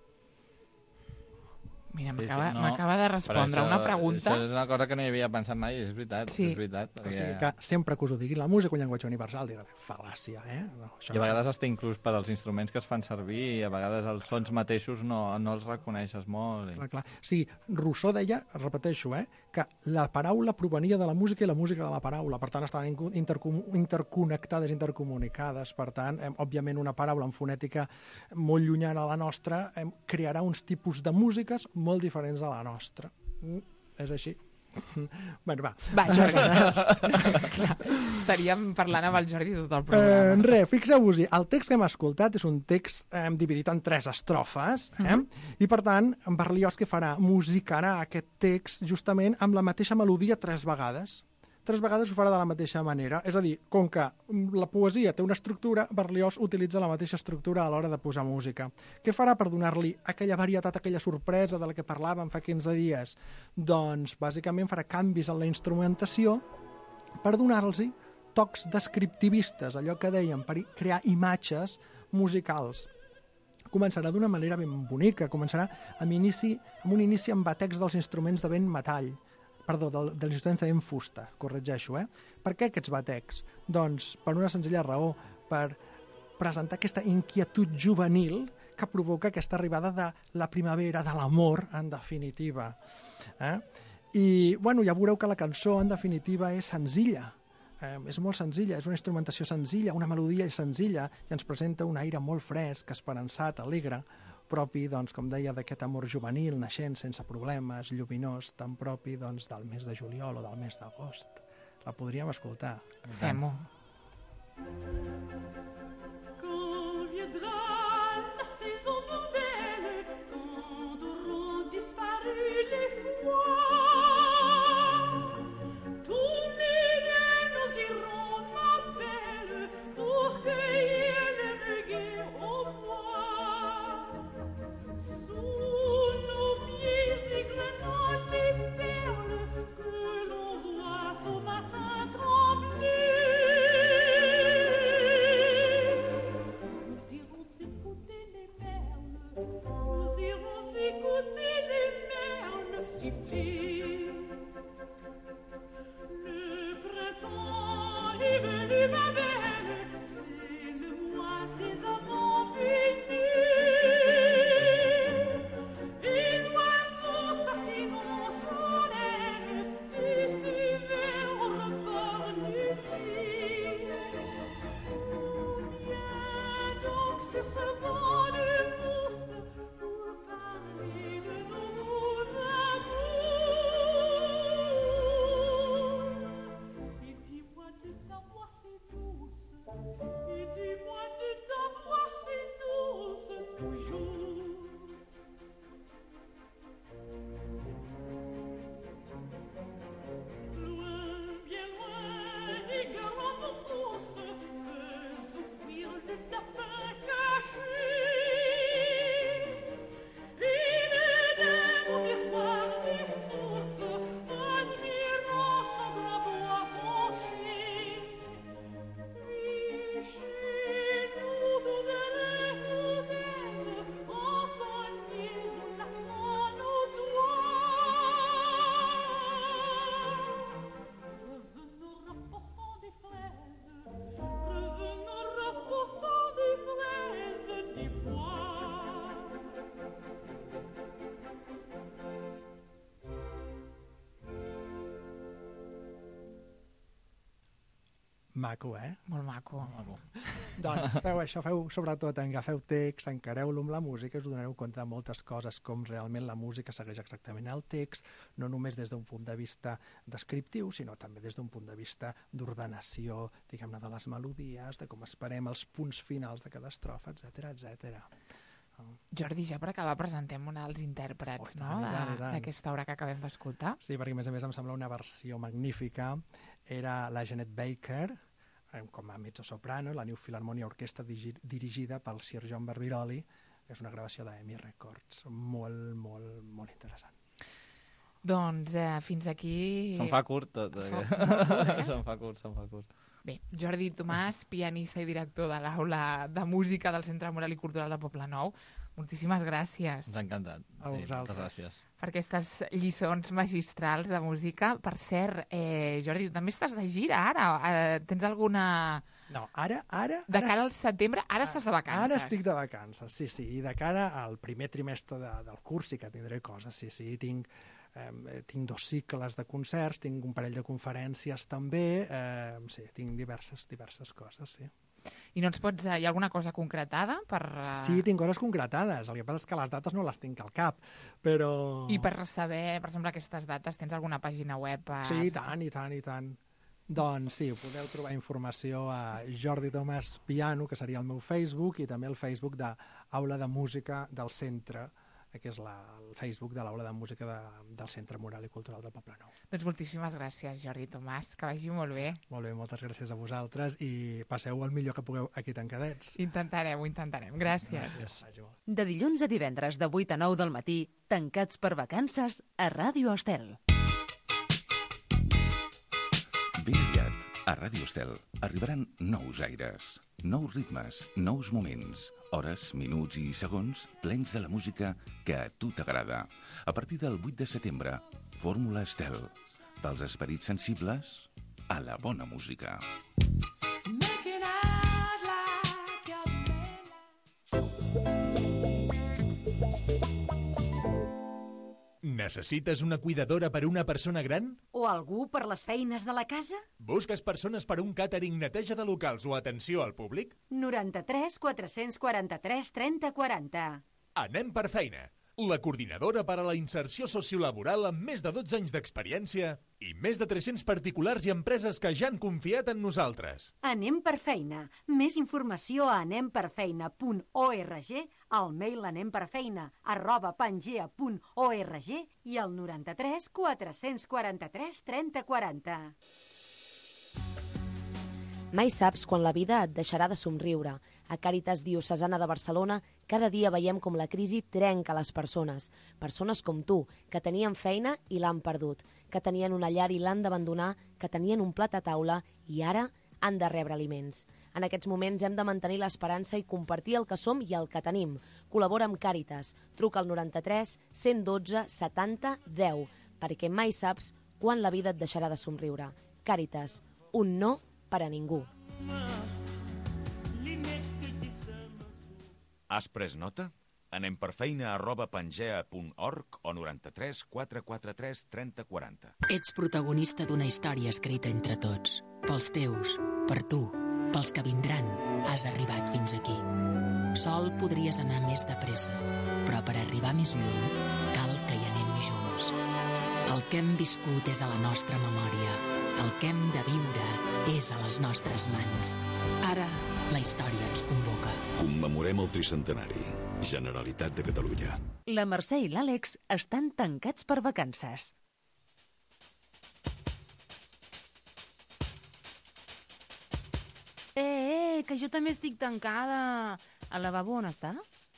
Mira, Sí, sí, m'acaba no, m'acaba de respondre però això- una pregunta. Això és una cosa que no hi havia pensat mai, és veritat. Sí. És veritat O perquè... sigui que sempre que us ho digui la música un llenguatge universal, diré, fal·làcia, eh? No, això I a vegades està inclús per als instruments que es fan servir i a vegades els sons mateixos no, no els reconeixes molt. I... Clar, clar. Sí, Rousseau deia, repeteixo, eh, que la paraula provenia de la música i la música de la paraula, per tant estaven intercom interconnectades, intercomunicades, per tant, eh, òbviament una paraula en fonètica molt llunyana a la nostra eh, crearà uns tipus de músiques molt diferents a la nostra. Mm, és així. Bueno, va. Va, Jordi. Clar, estaríem parlant amb el Jordi tot el programa. Eh, res, fixeu-vos-hi, el text que hem escoltat és un text eh, dividit en tres estrofes, eh? Mhm. I per tant, en Berlioz què farà? Musicarà aquest text justament amb la mateixa melodia tres vegades. Tres vegades ho farà de la mateixa manera. És a dir, com que la poesia té una estructura, Berlioz utilitza la mateixa estructura a l'hora de posar música. Què farà per donar-li aquella varietat, aquella sorpresa de la que parlàvem fa quinze dies? Doncs, bàsicament, farà canvis en la instrumentació per donar-los tocs descriptivistes, allò que dèiem, per crear imatges musicals. Començarà d'una manera ben bonica, començarà amb, inici, amb un inici amb batecs dels instruments de vent metall, perdó, del, dels instruments de vent fusta, corregeixo, eh? Per què aquests batecs? Doncs per una senzilla raó, per presentar aquesta inquietud juvenil que provoca aquesta arribada de la primavera, de l'amor, en definitiva. Eh? I, bueno, ja veureu que la cançó, en definitiva, és senzilla. Eh, és molt senzilla, és una instrumentació senzilla, una melodia senzilla, i ens presenta un aire molt fresc, esperançat, alegre, propi, doncs, com deia, d'aquest amor juvenil, naixent sense problemes, lluminós, tan propi doncs, del mes de juliol o del mes d'agost. La podríem escoltar. Fem-ho. Quand viendra la saison nouvelle, quand auront disparu les froids, tous les deux nous irons, ma belle, pour cueillir le muguet au bois. Sous nos pieds égrenant les perles que l'on voit au matin trembler. Nous irons écouter les merles, nous irons écouter les merles siffler. Le printemps est venu, ma belle, c'est le mois des amants punis. Et l'oiseau satinant son aile, tu suivais au rebord du lit. Viens donc sur ce banc de mousse pour parler de nos amours. Et dis-moi de ta voix si douce, et dis-moi de ta voix si douce toujours. Loin, bien loin, égarant nos courses, fais souffrir le lapin caché. Maco, eh? Molt maco. Doncs feu això, feu sobretot, agafeu text, encareu-lo amb la música, us donareu compte de moltes coses, com realment la música segueix exactament el text, no només des d'un punt de vista descriptiu, sinó també des d'un punt de vista d'ordenació, diguem-ne, de les melodies, de com esperem els punts finals de cada estrofa, etcètera, etcètera. Jordi, ja per acabar presentem un dels intèrprets, Oh, no?, i tant, i de- tant. d'aquesta obra que acabem d'escoltar. Sí, perquè a més a més em sembla una versió magnífica. Era la Janet Baker, eh, com a mezzosoprano, la New Philharmonia Orquestra digi- dirigida pel Sir John Barbirolli. És una gravació d'E M I Records. Molt, molt, molt interessant. Doncs eh, fins aquí... Se'n fa curt tot. Fa- Eh? molt curt, eh? Se'n fa curt, se'n fa curt. Bé, Jordi Tomàs, pianista i director de l'Aula de Música del Centre Moral i Cultural de Poblenou, moltíssimes gràcies. Ens ha encantat. A Sí, vosaltres. moltes gràcies. Per aquestes lliçons magistrals de música. Per cert, eh, Jordi, tu també estàs de gira ara. Eh, tens alguna... No, ara... ara De ara cara al setembre, ara estàs de vacances. Ara estic de vacances, sí, sí. I de cara al primer trimestre de, del curs sí que tindré coses, sí, sí. Tinc, eh, tinc dos cicles de concerts, tinc un parell de conferències també, eh, sí, tinc diverses, diverses coses, sí. I no ens pots... Hi ha alguna cosa concretada per... eh, Sí, tinc coses concretades. El que passa és que les dates no les tinc al cap, però... I per saber, per exemple, aquestes dates, tens alguna pàgina web? Per... Sí, i tant, i tant, i tant. Doncs sí, podeu trobar informació a Jordi Tomàs Piano, que seria el meu Facebook, i també el Facebook de Aula de Música del Centre, que és la, el Facebook de l'Aula de Música de, del Centre Moral i Cultural de Poblenou. Doncs moltíssimes gràcies, Jordi Tomàs, que vagi molt bé. Molt bé, moltes gràcies a vosaltres i passeu el millor que pugueu aquí tancadets. Intentarem, ho intentarem. Gràcies. Gràcies. De dilluns a divendres de vuit a nou del matí, tancats per vacances a Ràdio Estel. Ben aviat, a Ràdio Estel arribaran nous aires, nous ritmes, nous moments, hores, minuts i segons plens de la música que a tu t'agrada. A partir del vuit de setembre, Fórmula Estel, dels esperits sensibles a la bona música. Necessites una cuidadora per a una persona gran? O algú per les feines de la casa? Busques persones per a un càtering, neteja de locals o atenció al públic? noranta-tres quatre-cents quaranta-tres trenta quaranta. Anem per feina. La coordinadora per a la inserció sociolaboral amb més de dotze anys d'experiència i més de tres-cents particulars i empreses que ja han confiat en nosaltres. Anem per feina. Més informació a anemperfeina punt org, al mail anemperfeina arroba pangea punt org i al noranta-tres quatre-cents quaranta-tres trenta quaranta. Mai saps quan la vida et deixarà de somriure. A Càritas Diocesana de Barcelona cada dia veiem com la crisi trenca les persones. Persones com tu, que tenien feina i l'han perdut, que tenien una llar i l'han d'abandonar, que tenien un plat a taula i ara han de rebre aliments. En aquests moments hem de mantenir l'esperança i compartir el que som i el que tenim. Col·labora amb Càritas. Truca al noranta-tres cent dotze setanta deu, perquè mai saps quan la vida et deixarà de somriure. Càritas, un no per a ningú. Has pres nota? Anem per feina arroba pangea punt org o noranta-tres quatre quatre tres trenta quaranta. Ets protagonista d'una història escrita entre tots. Pels teus, per tu, pels que vindran, has arribat fins aquí. Sol podries anar més de pressa, però per arribar més lluny cal que hi anem junts. El que hem viscut és a la nostra memòria. El que hem de viure és a les nostres mans. Ara, la història ens convoca. Commemorem el tricentenari. Generalitat de Catalunya. La Mercè i l'Àlex estan tancats per vacances. Eh, eh, que jo també estic tancada. El lavabo on està?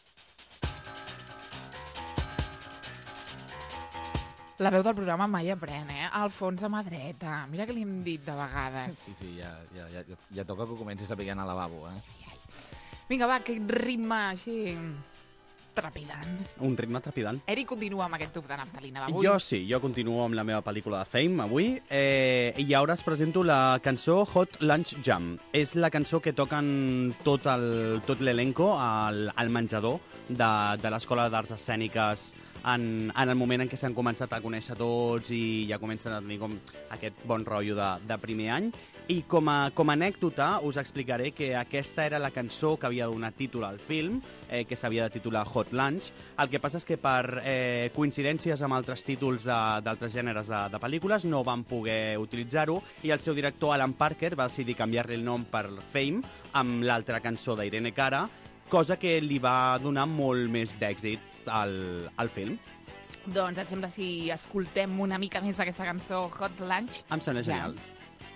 La veu del programa mai aprèn, eh? Alfons a mà dreta. Mira que li hem dit de vegades. Sí, sí, ja, ja, ja, ja toca que comencis a picar al lavabo, eh? Vinga, va, aquest ritme així trepidant. Un ritme trepidant. Eric, continua amb aquest tub de naftalina d'avui. Jo sí, jo continuo amb la meva pel·lícula de Fame avui eh, i ara us presento la cançó Hot Lunch Jam. És la cançó que toquen tot el- tot l'elenco al, al menjador de, de l'Escola d'Arts Escèniques en, en el moment en què s'han començat a conèixer tots i ja comencen a tenir com aquest bon rotllo de, de primer any. I com a, com a anècdota us explicaré que aquesta era la cançó que havia donat títol al film, eh, que s'havia de titular Hot Lunch. El que passa és que per eh, coincidències amb altres títols d'altres gèneres de, de pel·lícules no van poder utilitzar-ho i el seu director Alan Parker va decidir canviar-li el nom per Fame amb l'altra cançó d'Irene Cara, cosa que li va donar molt més d'èxit al, al film. Doncs et sembla si escoltem una mica més aquesta cançó Hot Lunch? Em sembla genial. Ja.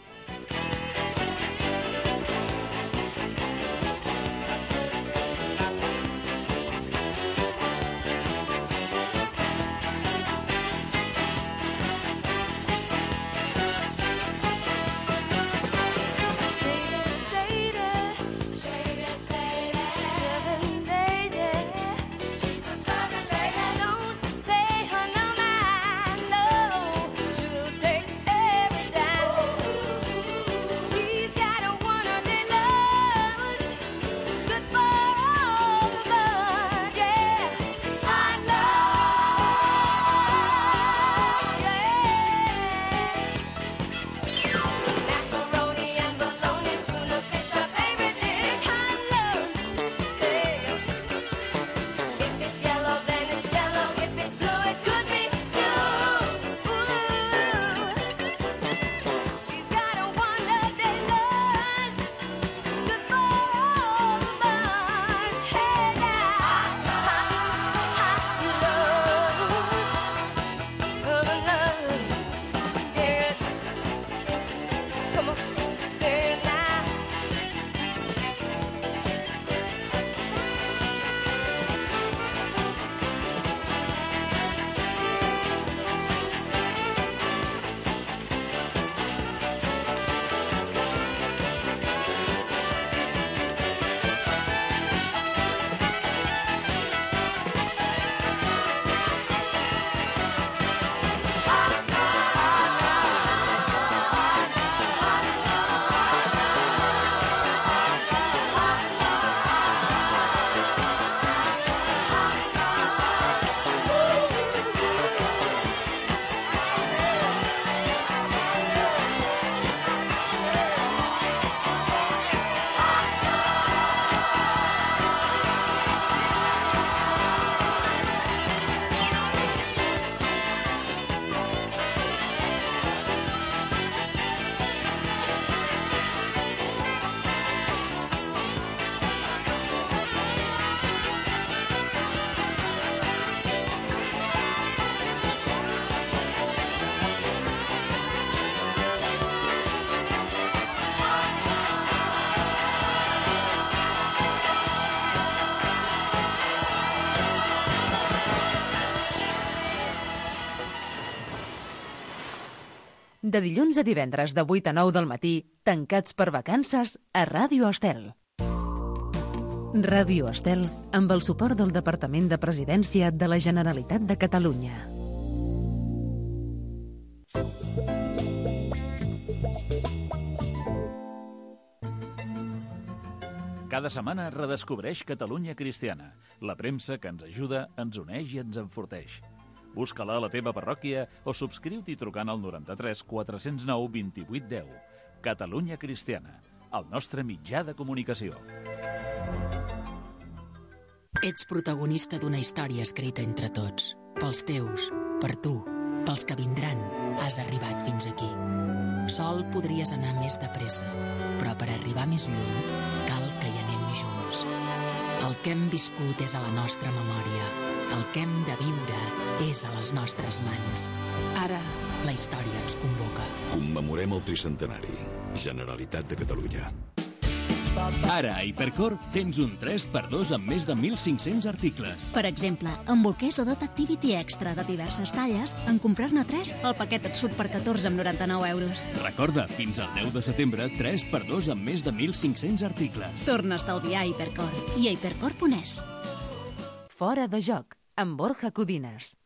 De dilluns a divendres de vuit a nou del matí, tancats per vacances a Ràdio Estel. Ràdio Estel, amb el suport del Departament de Presidència de la Generalitat de Catalunya. Cada setmana redescobreix Catalunya Cristiana, la premsa que ens ajuda, ens uneix i ens enforteix. Busca-la a la teva parròquia o subscriu-t'hi trucant al noranta-tres quatre cents nou vint-i-vuit deu. Catalunya Cristiana, el nostre mitjà de comunicació. Ets protagonista d'una història escrita entre tots. Pels teus, per tu, pels que vindran, has arribat fins aquí. Sol podries anar més de pressa, però per arribar més lluny cal que hi anem junts. El que hem viscut és a la nostra memòria. El que hem de viure és a les nostres mans. Ara, la història ens convoca. Commemorem el tricentenari. Generalitat de Catalunya. Ara a Hipercor tens un tres per dos amb més de mil cinc-cents articles. Per exemple, embolquers de Dot Activity Extra de diverses talles, en comprar-ne tres, el paquet et surt per catorze coma noranta-nou euros. Recorda, fins al deu de setembre, tres per dos amb més de mil cinc-cents articles. Torna a estalviar a Hipercor. I a hipercor punt es. Fora de joc, amb Borja Codines.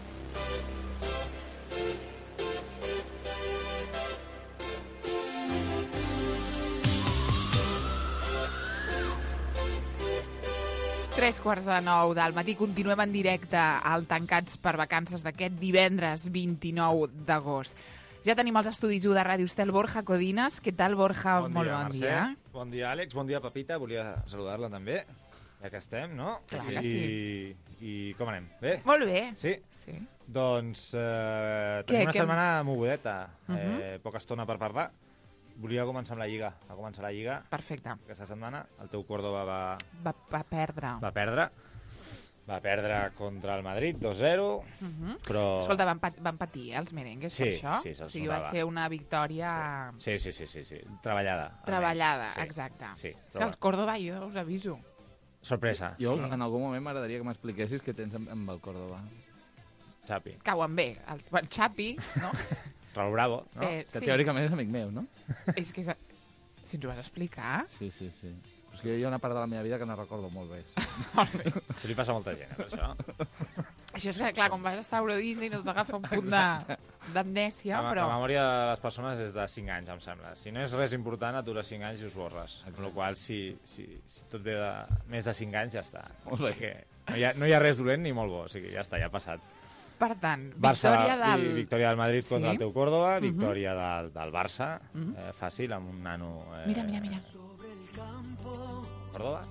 Tres quarts de nou del matí, continuem en directe al Tancats per Vacances d'aquest divendres vint-i-nou d'agost. Ja tenim els estudis u de Ràdio Estel Borja Codines. Què tal, Borja? Bon Molt dia, bon Mercè. dia. Bon dia, Àlex. Bon dia, Pepita. Volia saludar-la també, ja que estem, no? Clar I, que sí. I com anem? Bé? Molt bé. Sí? Sí. Doncs eh, Què, tenim una què- setmana mogudeta, Uh -huh. eh, poca estona per parlar. Volia començar amb la Lliga. Va començar la Lliga. Perfecte. Aquesta setmana el teu Córdoba va, Va, va perdre. va perdre. Va perdre contra el Madrid dos zero, Uh -huh. però... Escolta, van, pat van patir, eh, els merengues, Sí, per això. sí, se'ls o sigui, va notava. ser una victòria Sí, sí, sí, sí, sí. Treballada. treballada, almenys. Sí. exacte. Sí, És però que els Córdoba, jo us aviso. Sorpresa. Jo, Sí. en algun moment m'agradaria que m'expliquessis què tens amb, amb el Córdoba. Xapi. Cauen bé. El, el Xapi, no? Raúl Bravo, no? Eh, Que sí. teòricament és amic meu, no? És que... és- Si ens ho vas explicar... Sí, sí, sí. Però és que hi ha una part de la meva vida que no recordo molt bé. Això li passa a molta gent, eh, per això. Això és que, clar, quan vas estar a Euro Disney no t'agafa un punt de- d'amnèsia, La, però... la memòria de les persones és de cinc anys, em sembla. Si no és res important, et dura cinc anys i us borres. Amb la qual cosa, si, si, si tot ve de més de cinc anys, ja està. Molt bé. Perquè no hi, ha, no hi ha res dolent ni molt bo, o sigui, ja està, ja ha passat. Per tant, Barça, victòria del... i victòria del Madrid contra Sí. el teu Córdoba, Mhm. victòria del, del Barça, Mhm. eh, fàcil, amb un nano... Eh, Mira, mira, mira. Córdoba?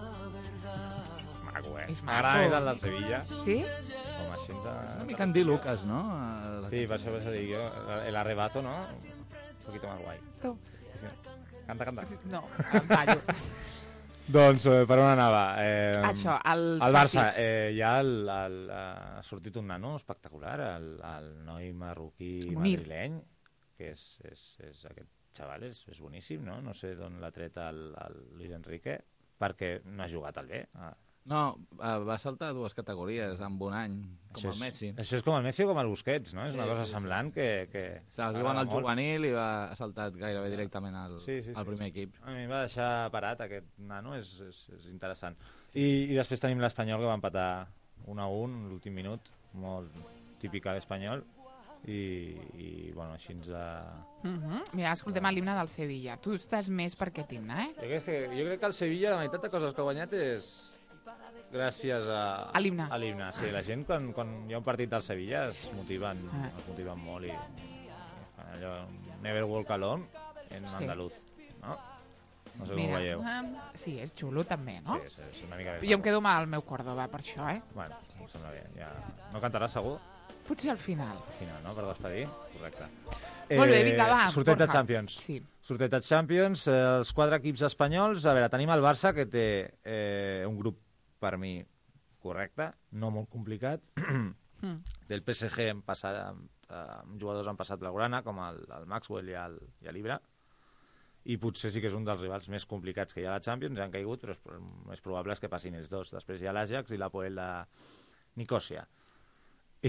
Maco, eh? És M'agrada maco. més el del Sevilla. Sí? Com així ens... És una mica Andy Lucas, no? Eh, Sí, per això, per això dic jo. El arrebato, ¿no? Un poquito más guai. No. Sí. Canta, canta. No, em tallo. Doncs, eh, per on anava? Eh, Això, els el Barça, partits. eh, ja el, el, ha sortit un nano espectacular, el, el noi marroquí Munir. madrileny, que és, és, és aquest xaval, és, és boníssim, no? No sé d'on l'ha tret el, el Luis Enrique, perquè no ha jugat al bé. Ah. No, eh, va saltar dues categories en un any, com Això el és- Messi. Això és com el Messi o com el Busquets, no? És una Sí, cosa sí, sí. semblant que... que Estava m'agrada jugant al molt. juvenil i va ha saltat gairebé directament al, Sí, sí, al sí, primer sí. equip. A mi em va deixar parat aquest nano, és, és, és interessant. I, I després tenim l'Espanyol, que va empatar un a un l'últim minut, molt típica d'Espanyol, i, i bueno, així ens de... Uh -huh. Mira, escoltem l'himne del Sevilla. Tu estàs més per aquest himne, eh? Jo crec, que, jo crec que el Sevilla, la meitat de coses que ha guanyat és gràcies a... A l'himne. A l'himne, sí. La gent, quan, quan hi ha un partit del Sevilla, es motiven, Ah. es motiven molt i... Allò, Never Walk Alone, en Sí. andaluz, no? No sé com Mira, ho veieu. um, sí, és xulo també, no? Sí, és, és una mica bé. Jo em quedo amb el meu Córdoba, per això, eh? Bueno, em sembla bé. Ja... No cantaràs, segur? Potser al final. Al final, no? Per despedir? Correcte. Molt bé, vinga, va, Sorteig de Borja. Champions. Sí. Sorteig de Champions, eh, els quatre equips espanyols. A veure, tenim el Barça, que té eh, un grup, per mi, correcte, no molt complicat. Mm. Del P S G hem passat, amb, amb jugadors han passat blaugrana, com el, el Maxwell i el, i el Ibra, i potser sí que és un dels rivals més complicats que hi ha a la Champions, han caigut, però és, més probable és que passin els dos. Després hi ha l'Ajax i l'Apoel de Nicòsia. I...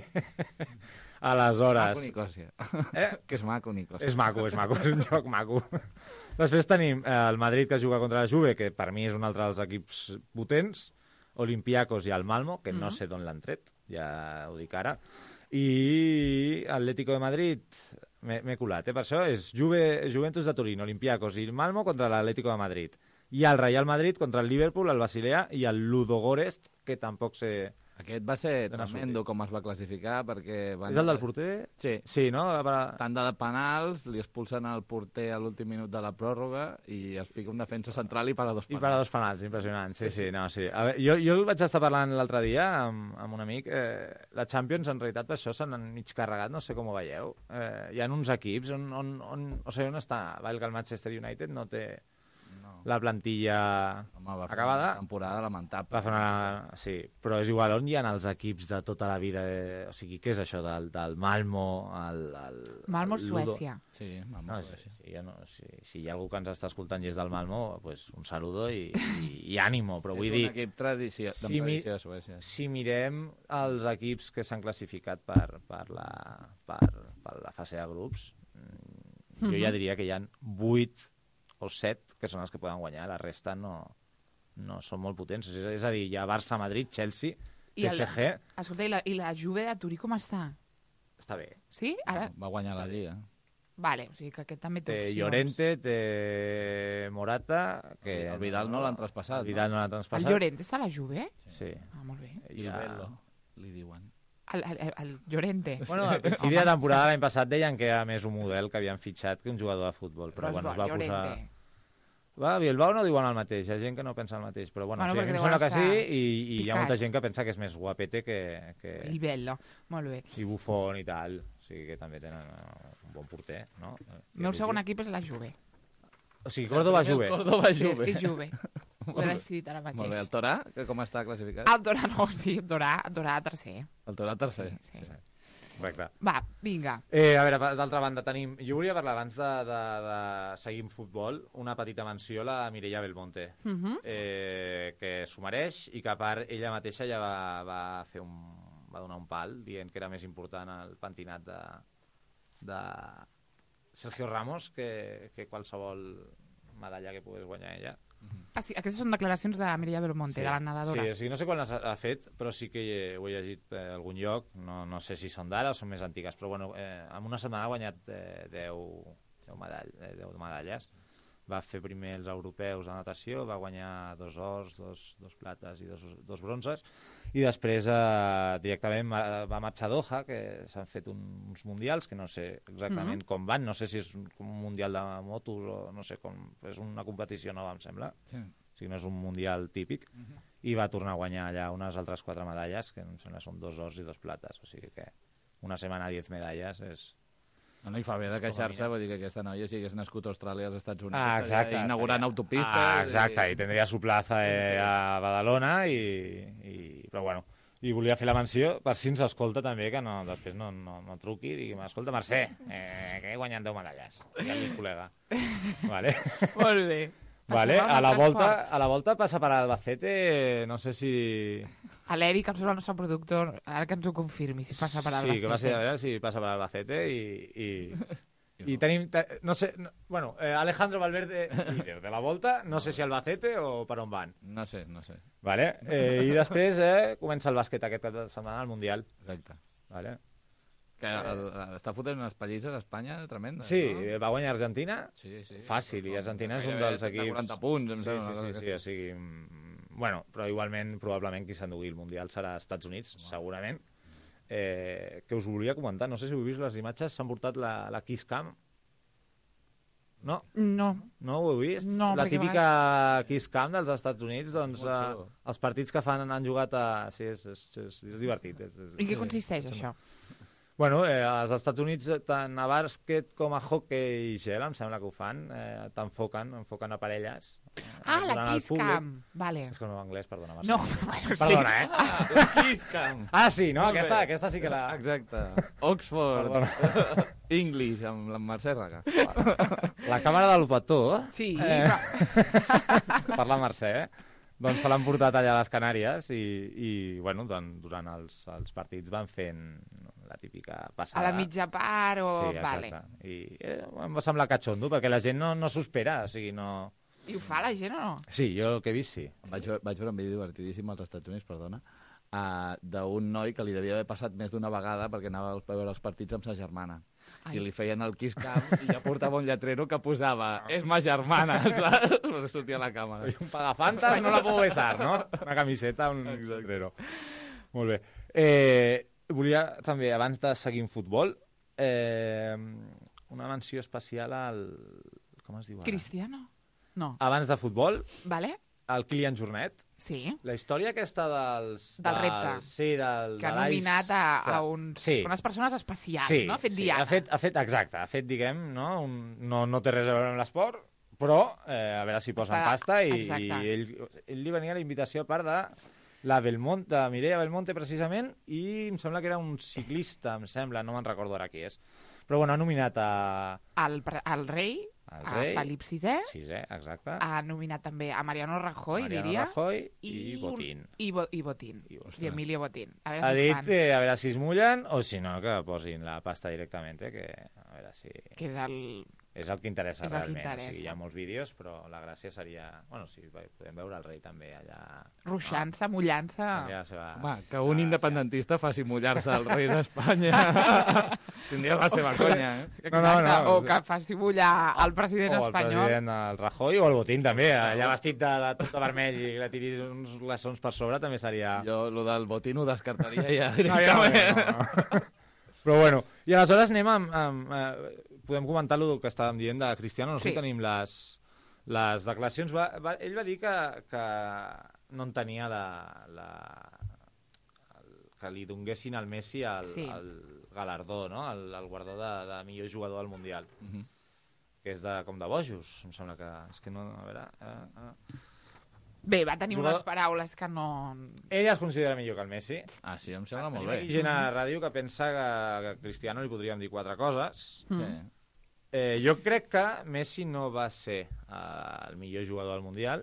Aleshores... Maco Nicòsia. Eh? Que és maco Nicòsia. És maco, és maco, és un joc maco. Després tenim eh, el Madrid, que juga contra la Juve, que per mi és un altre dels equips potents, Olympiacos i el Malmo, que no Mhm. sé d'on l'han tret, ja ho dic ara, i Atlético de Madrid, m'he m'he colat, eh, per això, és Juve, Juventus de Turín, Olympiacos i el Malmo contra l'Atlético de Madrid. I el Real Madrid contra el Liverpool, el Basilea i el Ludogorets, que tampoc sé... Aquest va ser d'on ha tremendo com es va classificar, perquè... Van... És el del porter? Sí. Sí, no? Tant de penals, li expulsen el porter a l'últim minut de la pròrroga i es fica un defensa central i para dos I penals. per a dos penals, impressionant. Sí, Sí, sí, sí. no, sí. A veure, jo, jo el vaig estar parlant l'altre dia amb, amb un amic. Eh, la Champions, en realitat, per això s'han mig carregat, no sé com ho veieu. Eh, hi ha uns equips on, on, on... O sigui, on està? Val que el Manchester United no té la plantilla Home, va fer acabada. una temporada lamentable. Va fer una... Sí, però és igual, on hi ha els equips de tota la vida? Eh, o sigui, què és això del, del Malmo? El, el, Malmo, el Ludo? Suècia. Sí, Malmo, No, Suècia. si, si, jo no, si, si hi ha algú que ens està escoltant i és del Malmo, pues un saludo i, i, i ànimo, però vull és dir... un equip tradició, de si, mi, tradició de Suècia. si mirem els equips que s'han classificat per, per, la, per, per la fase de grups, mm, jo ja Mhm. diria que hi ha vuit o set que són els que poden guanyar, la resta no, no són molt potents. És, és a dir, hi ha Barça, Madrid, Chelsea, I P S G... Escolta, i la, i la Juve de Turí com està? Està bé. Sí? Ara... Va guanyar la Lliga. Vale, o sigui que aquest també té Té opcions. Llorente, té Morata... Que El Vidal no l'han traspassat, El Vidal no, El l'han traspassat. Llorente està a la Juve? Sí. Ah, molt bé. Hi ha... Libello, li diuen. El, el, el Llorente. Bueno, al principi de temporada l'any passat deien que era més un model que havien fitxat que un jugador de futbol, però, Però és bueno, bo, es va Llorente. posar... Va, a Bilbao no diuen el mateix, hi ha gent que no pensa el mateix, però bueno, Bueno, sí, a perquè mi em deuen sembla que estar sí, i, i hi ha molta picats. gent que pensa que és més guapete que... que... Il bello, molt bé. I Buffon i tal, o sigui que també tenen eh, un bon porter, no? El meu segon equip és la Juve. O sigui, Córdoba Juve. Córdoba Sí, Juve. i Juve. Ho he decidit ara mateix. Molt bé, el Torà, que com està classificat? El Torà no, sí, el Torà, el Torà tercer. El Torà tercer. Sí, sí. Correcte. Va, vinga. Eh, a veure, d'altra banda, tenim... Jo volia parlar, abans de, de, de seguir en futbol, una petita menció a la Mireia Belmonte, Mhm. eh, que s'ho mereix i que a part ella mateixa ja va, va fer un... va donar un pal dient que era més important el pentinat de, de Sergio Ramos que, que qualsevol medalla que pogués guanyar ella. Ah, sí, aquestes són declaracions de Mireia Belmonte, Sí. de la nedadora. Sí, o sigui, no sé quan les ha, ha fet, però sí que ho he llegit a algun lloc, no, no sé si són d'ara o són més antigues, però bueno, eh, en una setmana ha guanyat eh, deu, deu, medall, eh, deu medalles. Va fer primer els europeus de natació, va guanyar dos ors, dos, dos plates i dos, dos bronzes, i després eh, directament va, va marxar a Doha, que s'han fet un, uns mundials, que no sé exactament Mhm. com van, no sé si és un, un mundial de motos o no sé com, és una competició nova, em sembla. Sí. O sigui, no és un mundial típic, i va tornar a guanyar allà unes altres quatre medalles, que em sembla són dos ors i dos plates, o sigui que una setmana diez medalles és... No, no hi fa bé de És com a queixar-se, mínim. vull dir que aquesta noia si hagués nascut a Austràlia als Estats Units Ah, exacte. estaria inaugurant estaria- autopistes. Ah, exacte, i tindria su plaza eh, Sí, sí. a Badalona, i, i, però bueno, i volia fer la menció, per si ens escolta també, que no, després no, no, no truqui i digui, escolta, Mercè, eh, que he guanyat deu medalles, ja el col·lega. Vale? Molt bé. Vale, Passem al a la, nostre volta, esport. a la volta passa per Albacete, no sé si... A l'Eric, em sembla el nostre productor, ara que ens ho confirmi, si passa per Albacete. Sí, que va ser a veure si passa per Albacete i... i... I tenim, te- no sé, no, bueno, eh, Alejandro Valverde, líder de la Volta, no sé si Albacete o per on van. No sé, no sé. Vale? Eh, I després eh, comença el bàsquet aquest cap de setmana, el Mundial. Exacte. Vale? Que el, està fotent unes pallisses a Espanya tremendes, Sí, no? eh, va guanyar Argentina, Sí, sí. fàcil, i Argentina és un Gairebé dels equips... quaranta punts, em sí, sembla, una sí, cosa sí, sí, o sigui... mm, Bueno, però igualment, probablement, qui s'endugui el Mundial serà Estats Units, segurament. Eh, que us volia comentar, no sé si heu vist les imatges, s'han portat la, la Kiss Cam. No? No. No ho heu vist? No, la perquè típica vas- Kiss Cam dels Estats Units, doncs molt eh, xulo. els partits que fan han jugat a... Sí, és, és, és, és divertit. És, és, I què sí, consisteix, sí. això? Bueno, eh, als Estats Units, eh, tant a bàsquet com a hockey i gel, em sembla que ho fan, eh, t'enfoquen, enfoquen a parelles. Eh, Ah, la durant el Kiss públic. Cam. Vale. És que no anglès, perdona. Marcel. No, bueno, sí. Perdona, eh? Ah, la Kiss Cam. Ah, sí, no? Molt Aquesta, bé. aquesta sí que la... Exacte. Oxford. Perdona. English, amb la Mercè Raga. La càmera del petó. Sí, Eh, per la Mercè, eh? Doncs se l'han portat allà a les Canàries i, i bueno, doncs, durant els, els partits van fent la típica A passada. la mitja part o... Sí, vale. exacte. I eh, em va semblar catxondo, perquè la gent no, no s'ho espera, o sigui, no... I ho fa la gent o no? Sí, jo el que he vist, sí. Vaig, ve- vaig veure un vídeo divertidíssim als Estats Units, perdona, uh, d'un noi que li devia haver passat més d'una vegada perquè anava a veure els partits amb sa germana. Ai. I li feien el Kiss Cam i ja portava un lletrero que posava és ma germana, saps? Per sortir a la càmera. Soy un pagafantas, no la puedo besar, no? Una camiseta, un letrero. Molt bé. Eh, volia també, abans de seguir en futbol, eh, una menció especial al... Com es diu ara? Cristiano? No. Abans de futbol, Vale? el Kilian Jornet. Sí. La història aquesta dels... Del repte. Sí, del... Que ha de l'Ice- nominat a, a uns, Sí. unes persones especials, Sí, no? Ha fet sí, diada. ha fet, ha fet, exacte, ha fet, diguem, no, un, no, no té res a veure amb l'esport, però eh, a veure si posen Està- pasta i, exacte. i ell, ell li venia la invitació a part de la Belmonte, de Mireia Belmonte precisament, i em sembla que era un ciclista, em sembla, no me'n recordo ara qui és. Però bueno, ha nominat a... El, pre- el rei, El a rei. Felip sisè, Sisè, exacte. ha nominat també a Mariano Rajoy, Mariano diria. Rajoy i un- Botín. I, Bo, i Botín. I, ostres. I Emilio Botín. A veure Ha si ho dit, fan. eh, a veure si es mullen, o si no, que posin la pasta directament, eh, que a veure si... Que és el... És el que interessa És el que realment. interessa. O sigui, hi ha molts vídeos, però la gràcia seria... Bueno, sí, podem veure el rei també allà... Ruixant-se, mullant-se... També la seva... Home, que un independentista faci mullar-se al rei d'Espanya tindria la seva conya, eh? No, no, no. O que faci mullar el president o el espanyol. president, el Rajoy, o el Botín també, allà vestit de, de tot de vermell i que li tiris uns glaçons per sobre també seria... Jo, lo del Botín ho descartaria ja No, ja no, directament. no, no. Però bueno, i aleshores anem amb... amb eh, podem comentar el que estàvem dient de Cristiano, no sé Sí. si tenim les, les declaracions. Va, va, ell va dir que, que no entenia la, la, el, que li donguessin al Messi el, Sí. el galardó, no? el, el guardó de, de millor jugador del Mundial, Mhm. que és de, com de bojos, em sembla que... És que no... A veure... Eh, eh. Bé, va tenir Jugador- unes paraules que no... Ell es considera millor que el Messi. Ah, sí, em sembla molt Tenim bé. aquí gent a la ràdio que pensa que, que a Cristiano li podríem dir quatre coses. Sí. Eh, jo crec que Messi no va ser eh, el millor jugador del Mundial.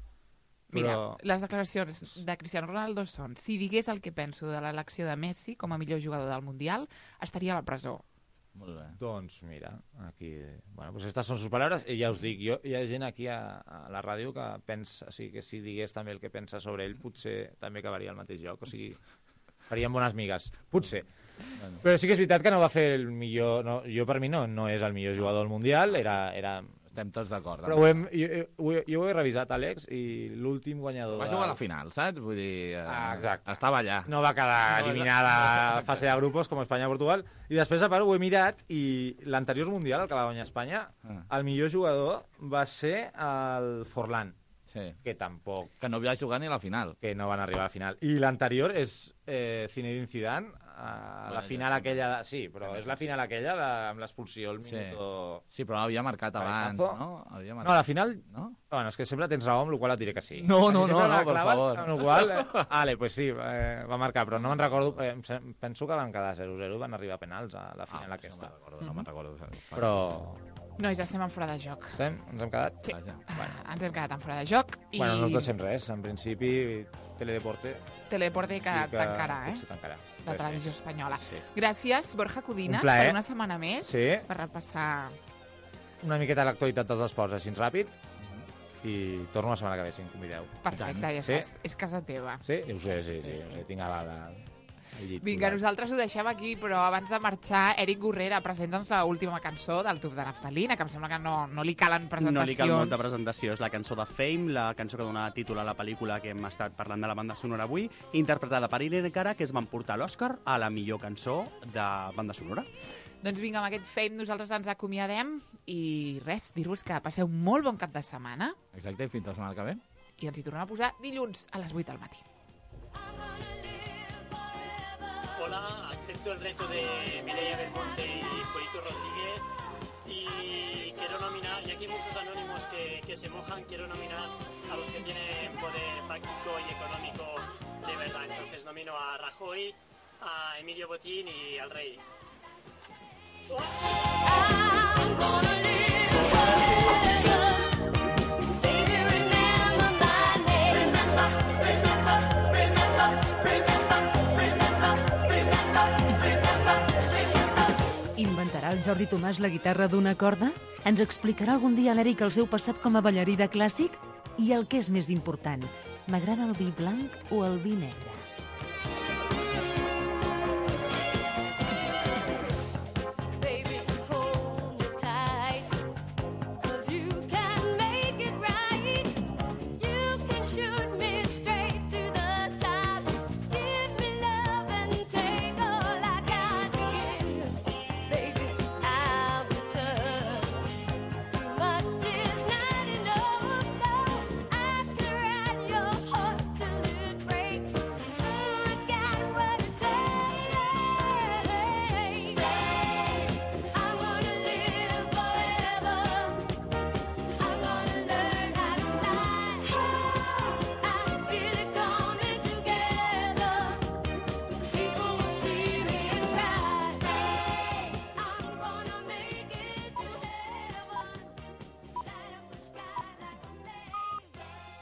Mira, Però... les declaracions de Cristiano Ronaldo són: si digués el que penso de l'elecció de Messi com a millor jugador del Mundial, estaria a la presó. Molt bé. Doncs mira, aquí... Bueno, pues estas son sus palabras, i ja us dic, jo, hi ha gent aquí a, a la ràdio que pensa, o sigui, que si digués també el que pensa sobre ell, potser també acabaria al mateix lloc, o sigui, farien bones migues, potser. Bueno. Però sí que és veritat que no va fer el millor... No, jo per mi no, no és el millor jugador del Mundial, era... era... Estem tots d'acord. Però ho hem, jo, jo, jo ho he revisat, Àlex, i l'últim guanyador... Va jugar a la final, saps? Vull dir... Eh, Ah, exacte. Estava allà. No va quedar No, eliminada no, a fase de grupos com Espanya-Portugal. I després, a part, ho he mirat, i l'anterior Mundial, el que va guanyar Espanya, Ah. el millor jugador va ser el Forlán. Sí. Que tampoc... Que no va jugar ni a la final. Que no van arribar a la final. I l'anterior és eh, Zinedine Zidane, a la Bueno, final ja- aquella... De... Sí, però és la final aquella de, amb l'expulsió al Sí. minuto... Sí, però havia marcat abans, Cabezazo. no? Havia marcat... No, a la final... No? Bueno, és que sempre tens raó, amb la qual cosa et diré que sí. No, no, Sempre no, la no, per claves, favor. Amb la qual cosa... Vale, pues sí, eh, va marcar, però no me'n recordo... Eh, em sem- penso que van quedar zero zero i van arribar a penals a la final Ah, aquesta. No me'n recordo, no me'n recordo. Però... Nois, estem en fora de joc. Estem? Ens hem quedat? Sí, Vaja. bueno. ens hem quedat en fora de joc. I Bueno, no ens deixem res. En principi, Teledeporte... Teledeporte que, sí que tancarà, eh? potser tancarà. De Res Televisió més. Espanyola. Sí. Gràcies, Borja Codines, Un plaer. per una setmana més, Sí. per repassar... Una miqueta l'actualitat dels esports així ràpid i torno la setmana que ve, si em convideu. Perfecte, ja Sí? saps, és casa teva. Sí? Ho sé, sí, sí. sí, sí. Tinc a la... la... el llit Vinga, posat. nosaltres ho deixem aquí, però abans de marxar, Eric Gorrera, presenta'ns l'última cançó del tub de naftalina, que em sembla que no, no li calen presentacions. No li cal molta presentació. És la cançó de Fame, la cançó que dona títol a la pel·lícula que hem estat parlant de la banda sonora avui, interpretada per Irene Cara, que es van portar l'Oscar a la millor cançó de banda sonora. Doncs vinga, amb aquest Fame nosaltres ens acomiadem i res, dir-vos que passeu molt bon cap de setmana. Exacte, i fins la setmana que ve. I ens hi tornem a posar dilluns a les vuit del matí. Hola, acepto el reto de Mireia Belmonte y Juanito Rodríguez y quiero nominar, y aquí hay muchos anónimos que, que se mojan, quiero nominar a los que tienen poder fáctico y económico de verdad. Entonces nomino a Rajoy, a Emilio Botín y al Rey. Inventarà el Jordi Tomàs la guitarra d'una corda? Ens explicarà algun dia l'Eric el seu passat com a ballarí de clàssic? I el que és més important, m'agrada el vi blanc o el vi negre?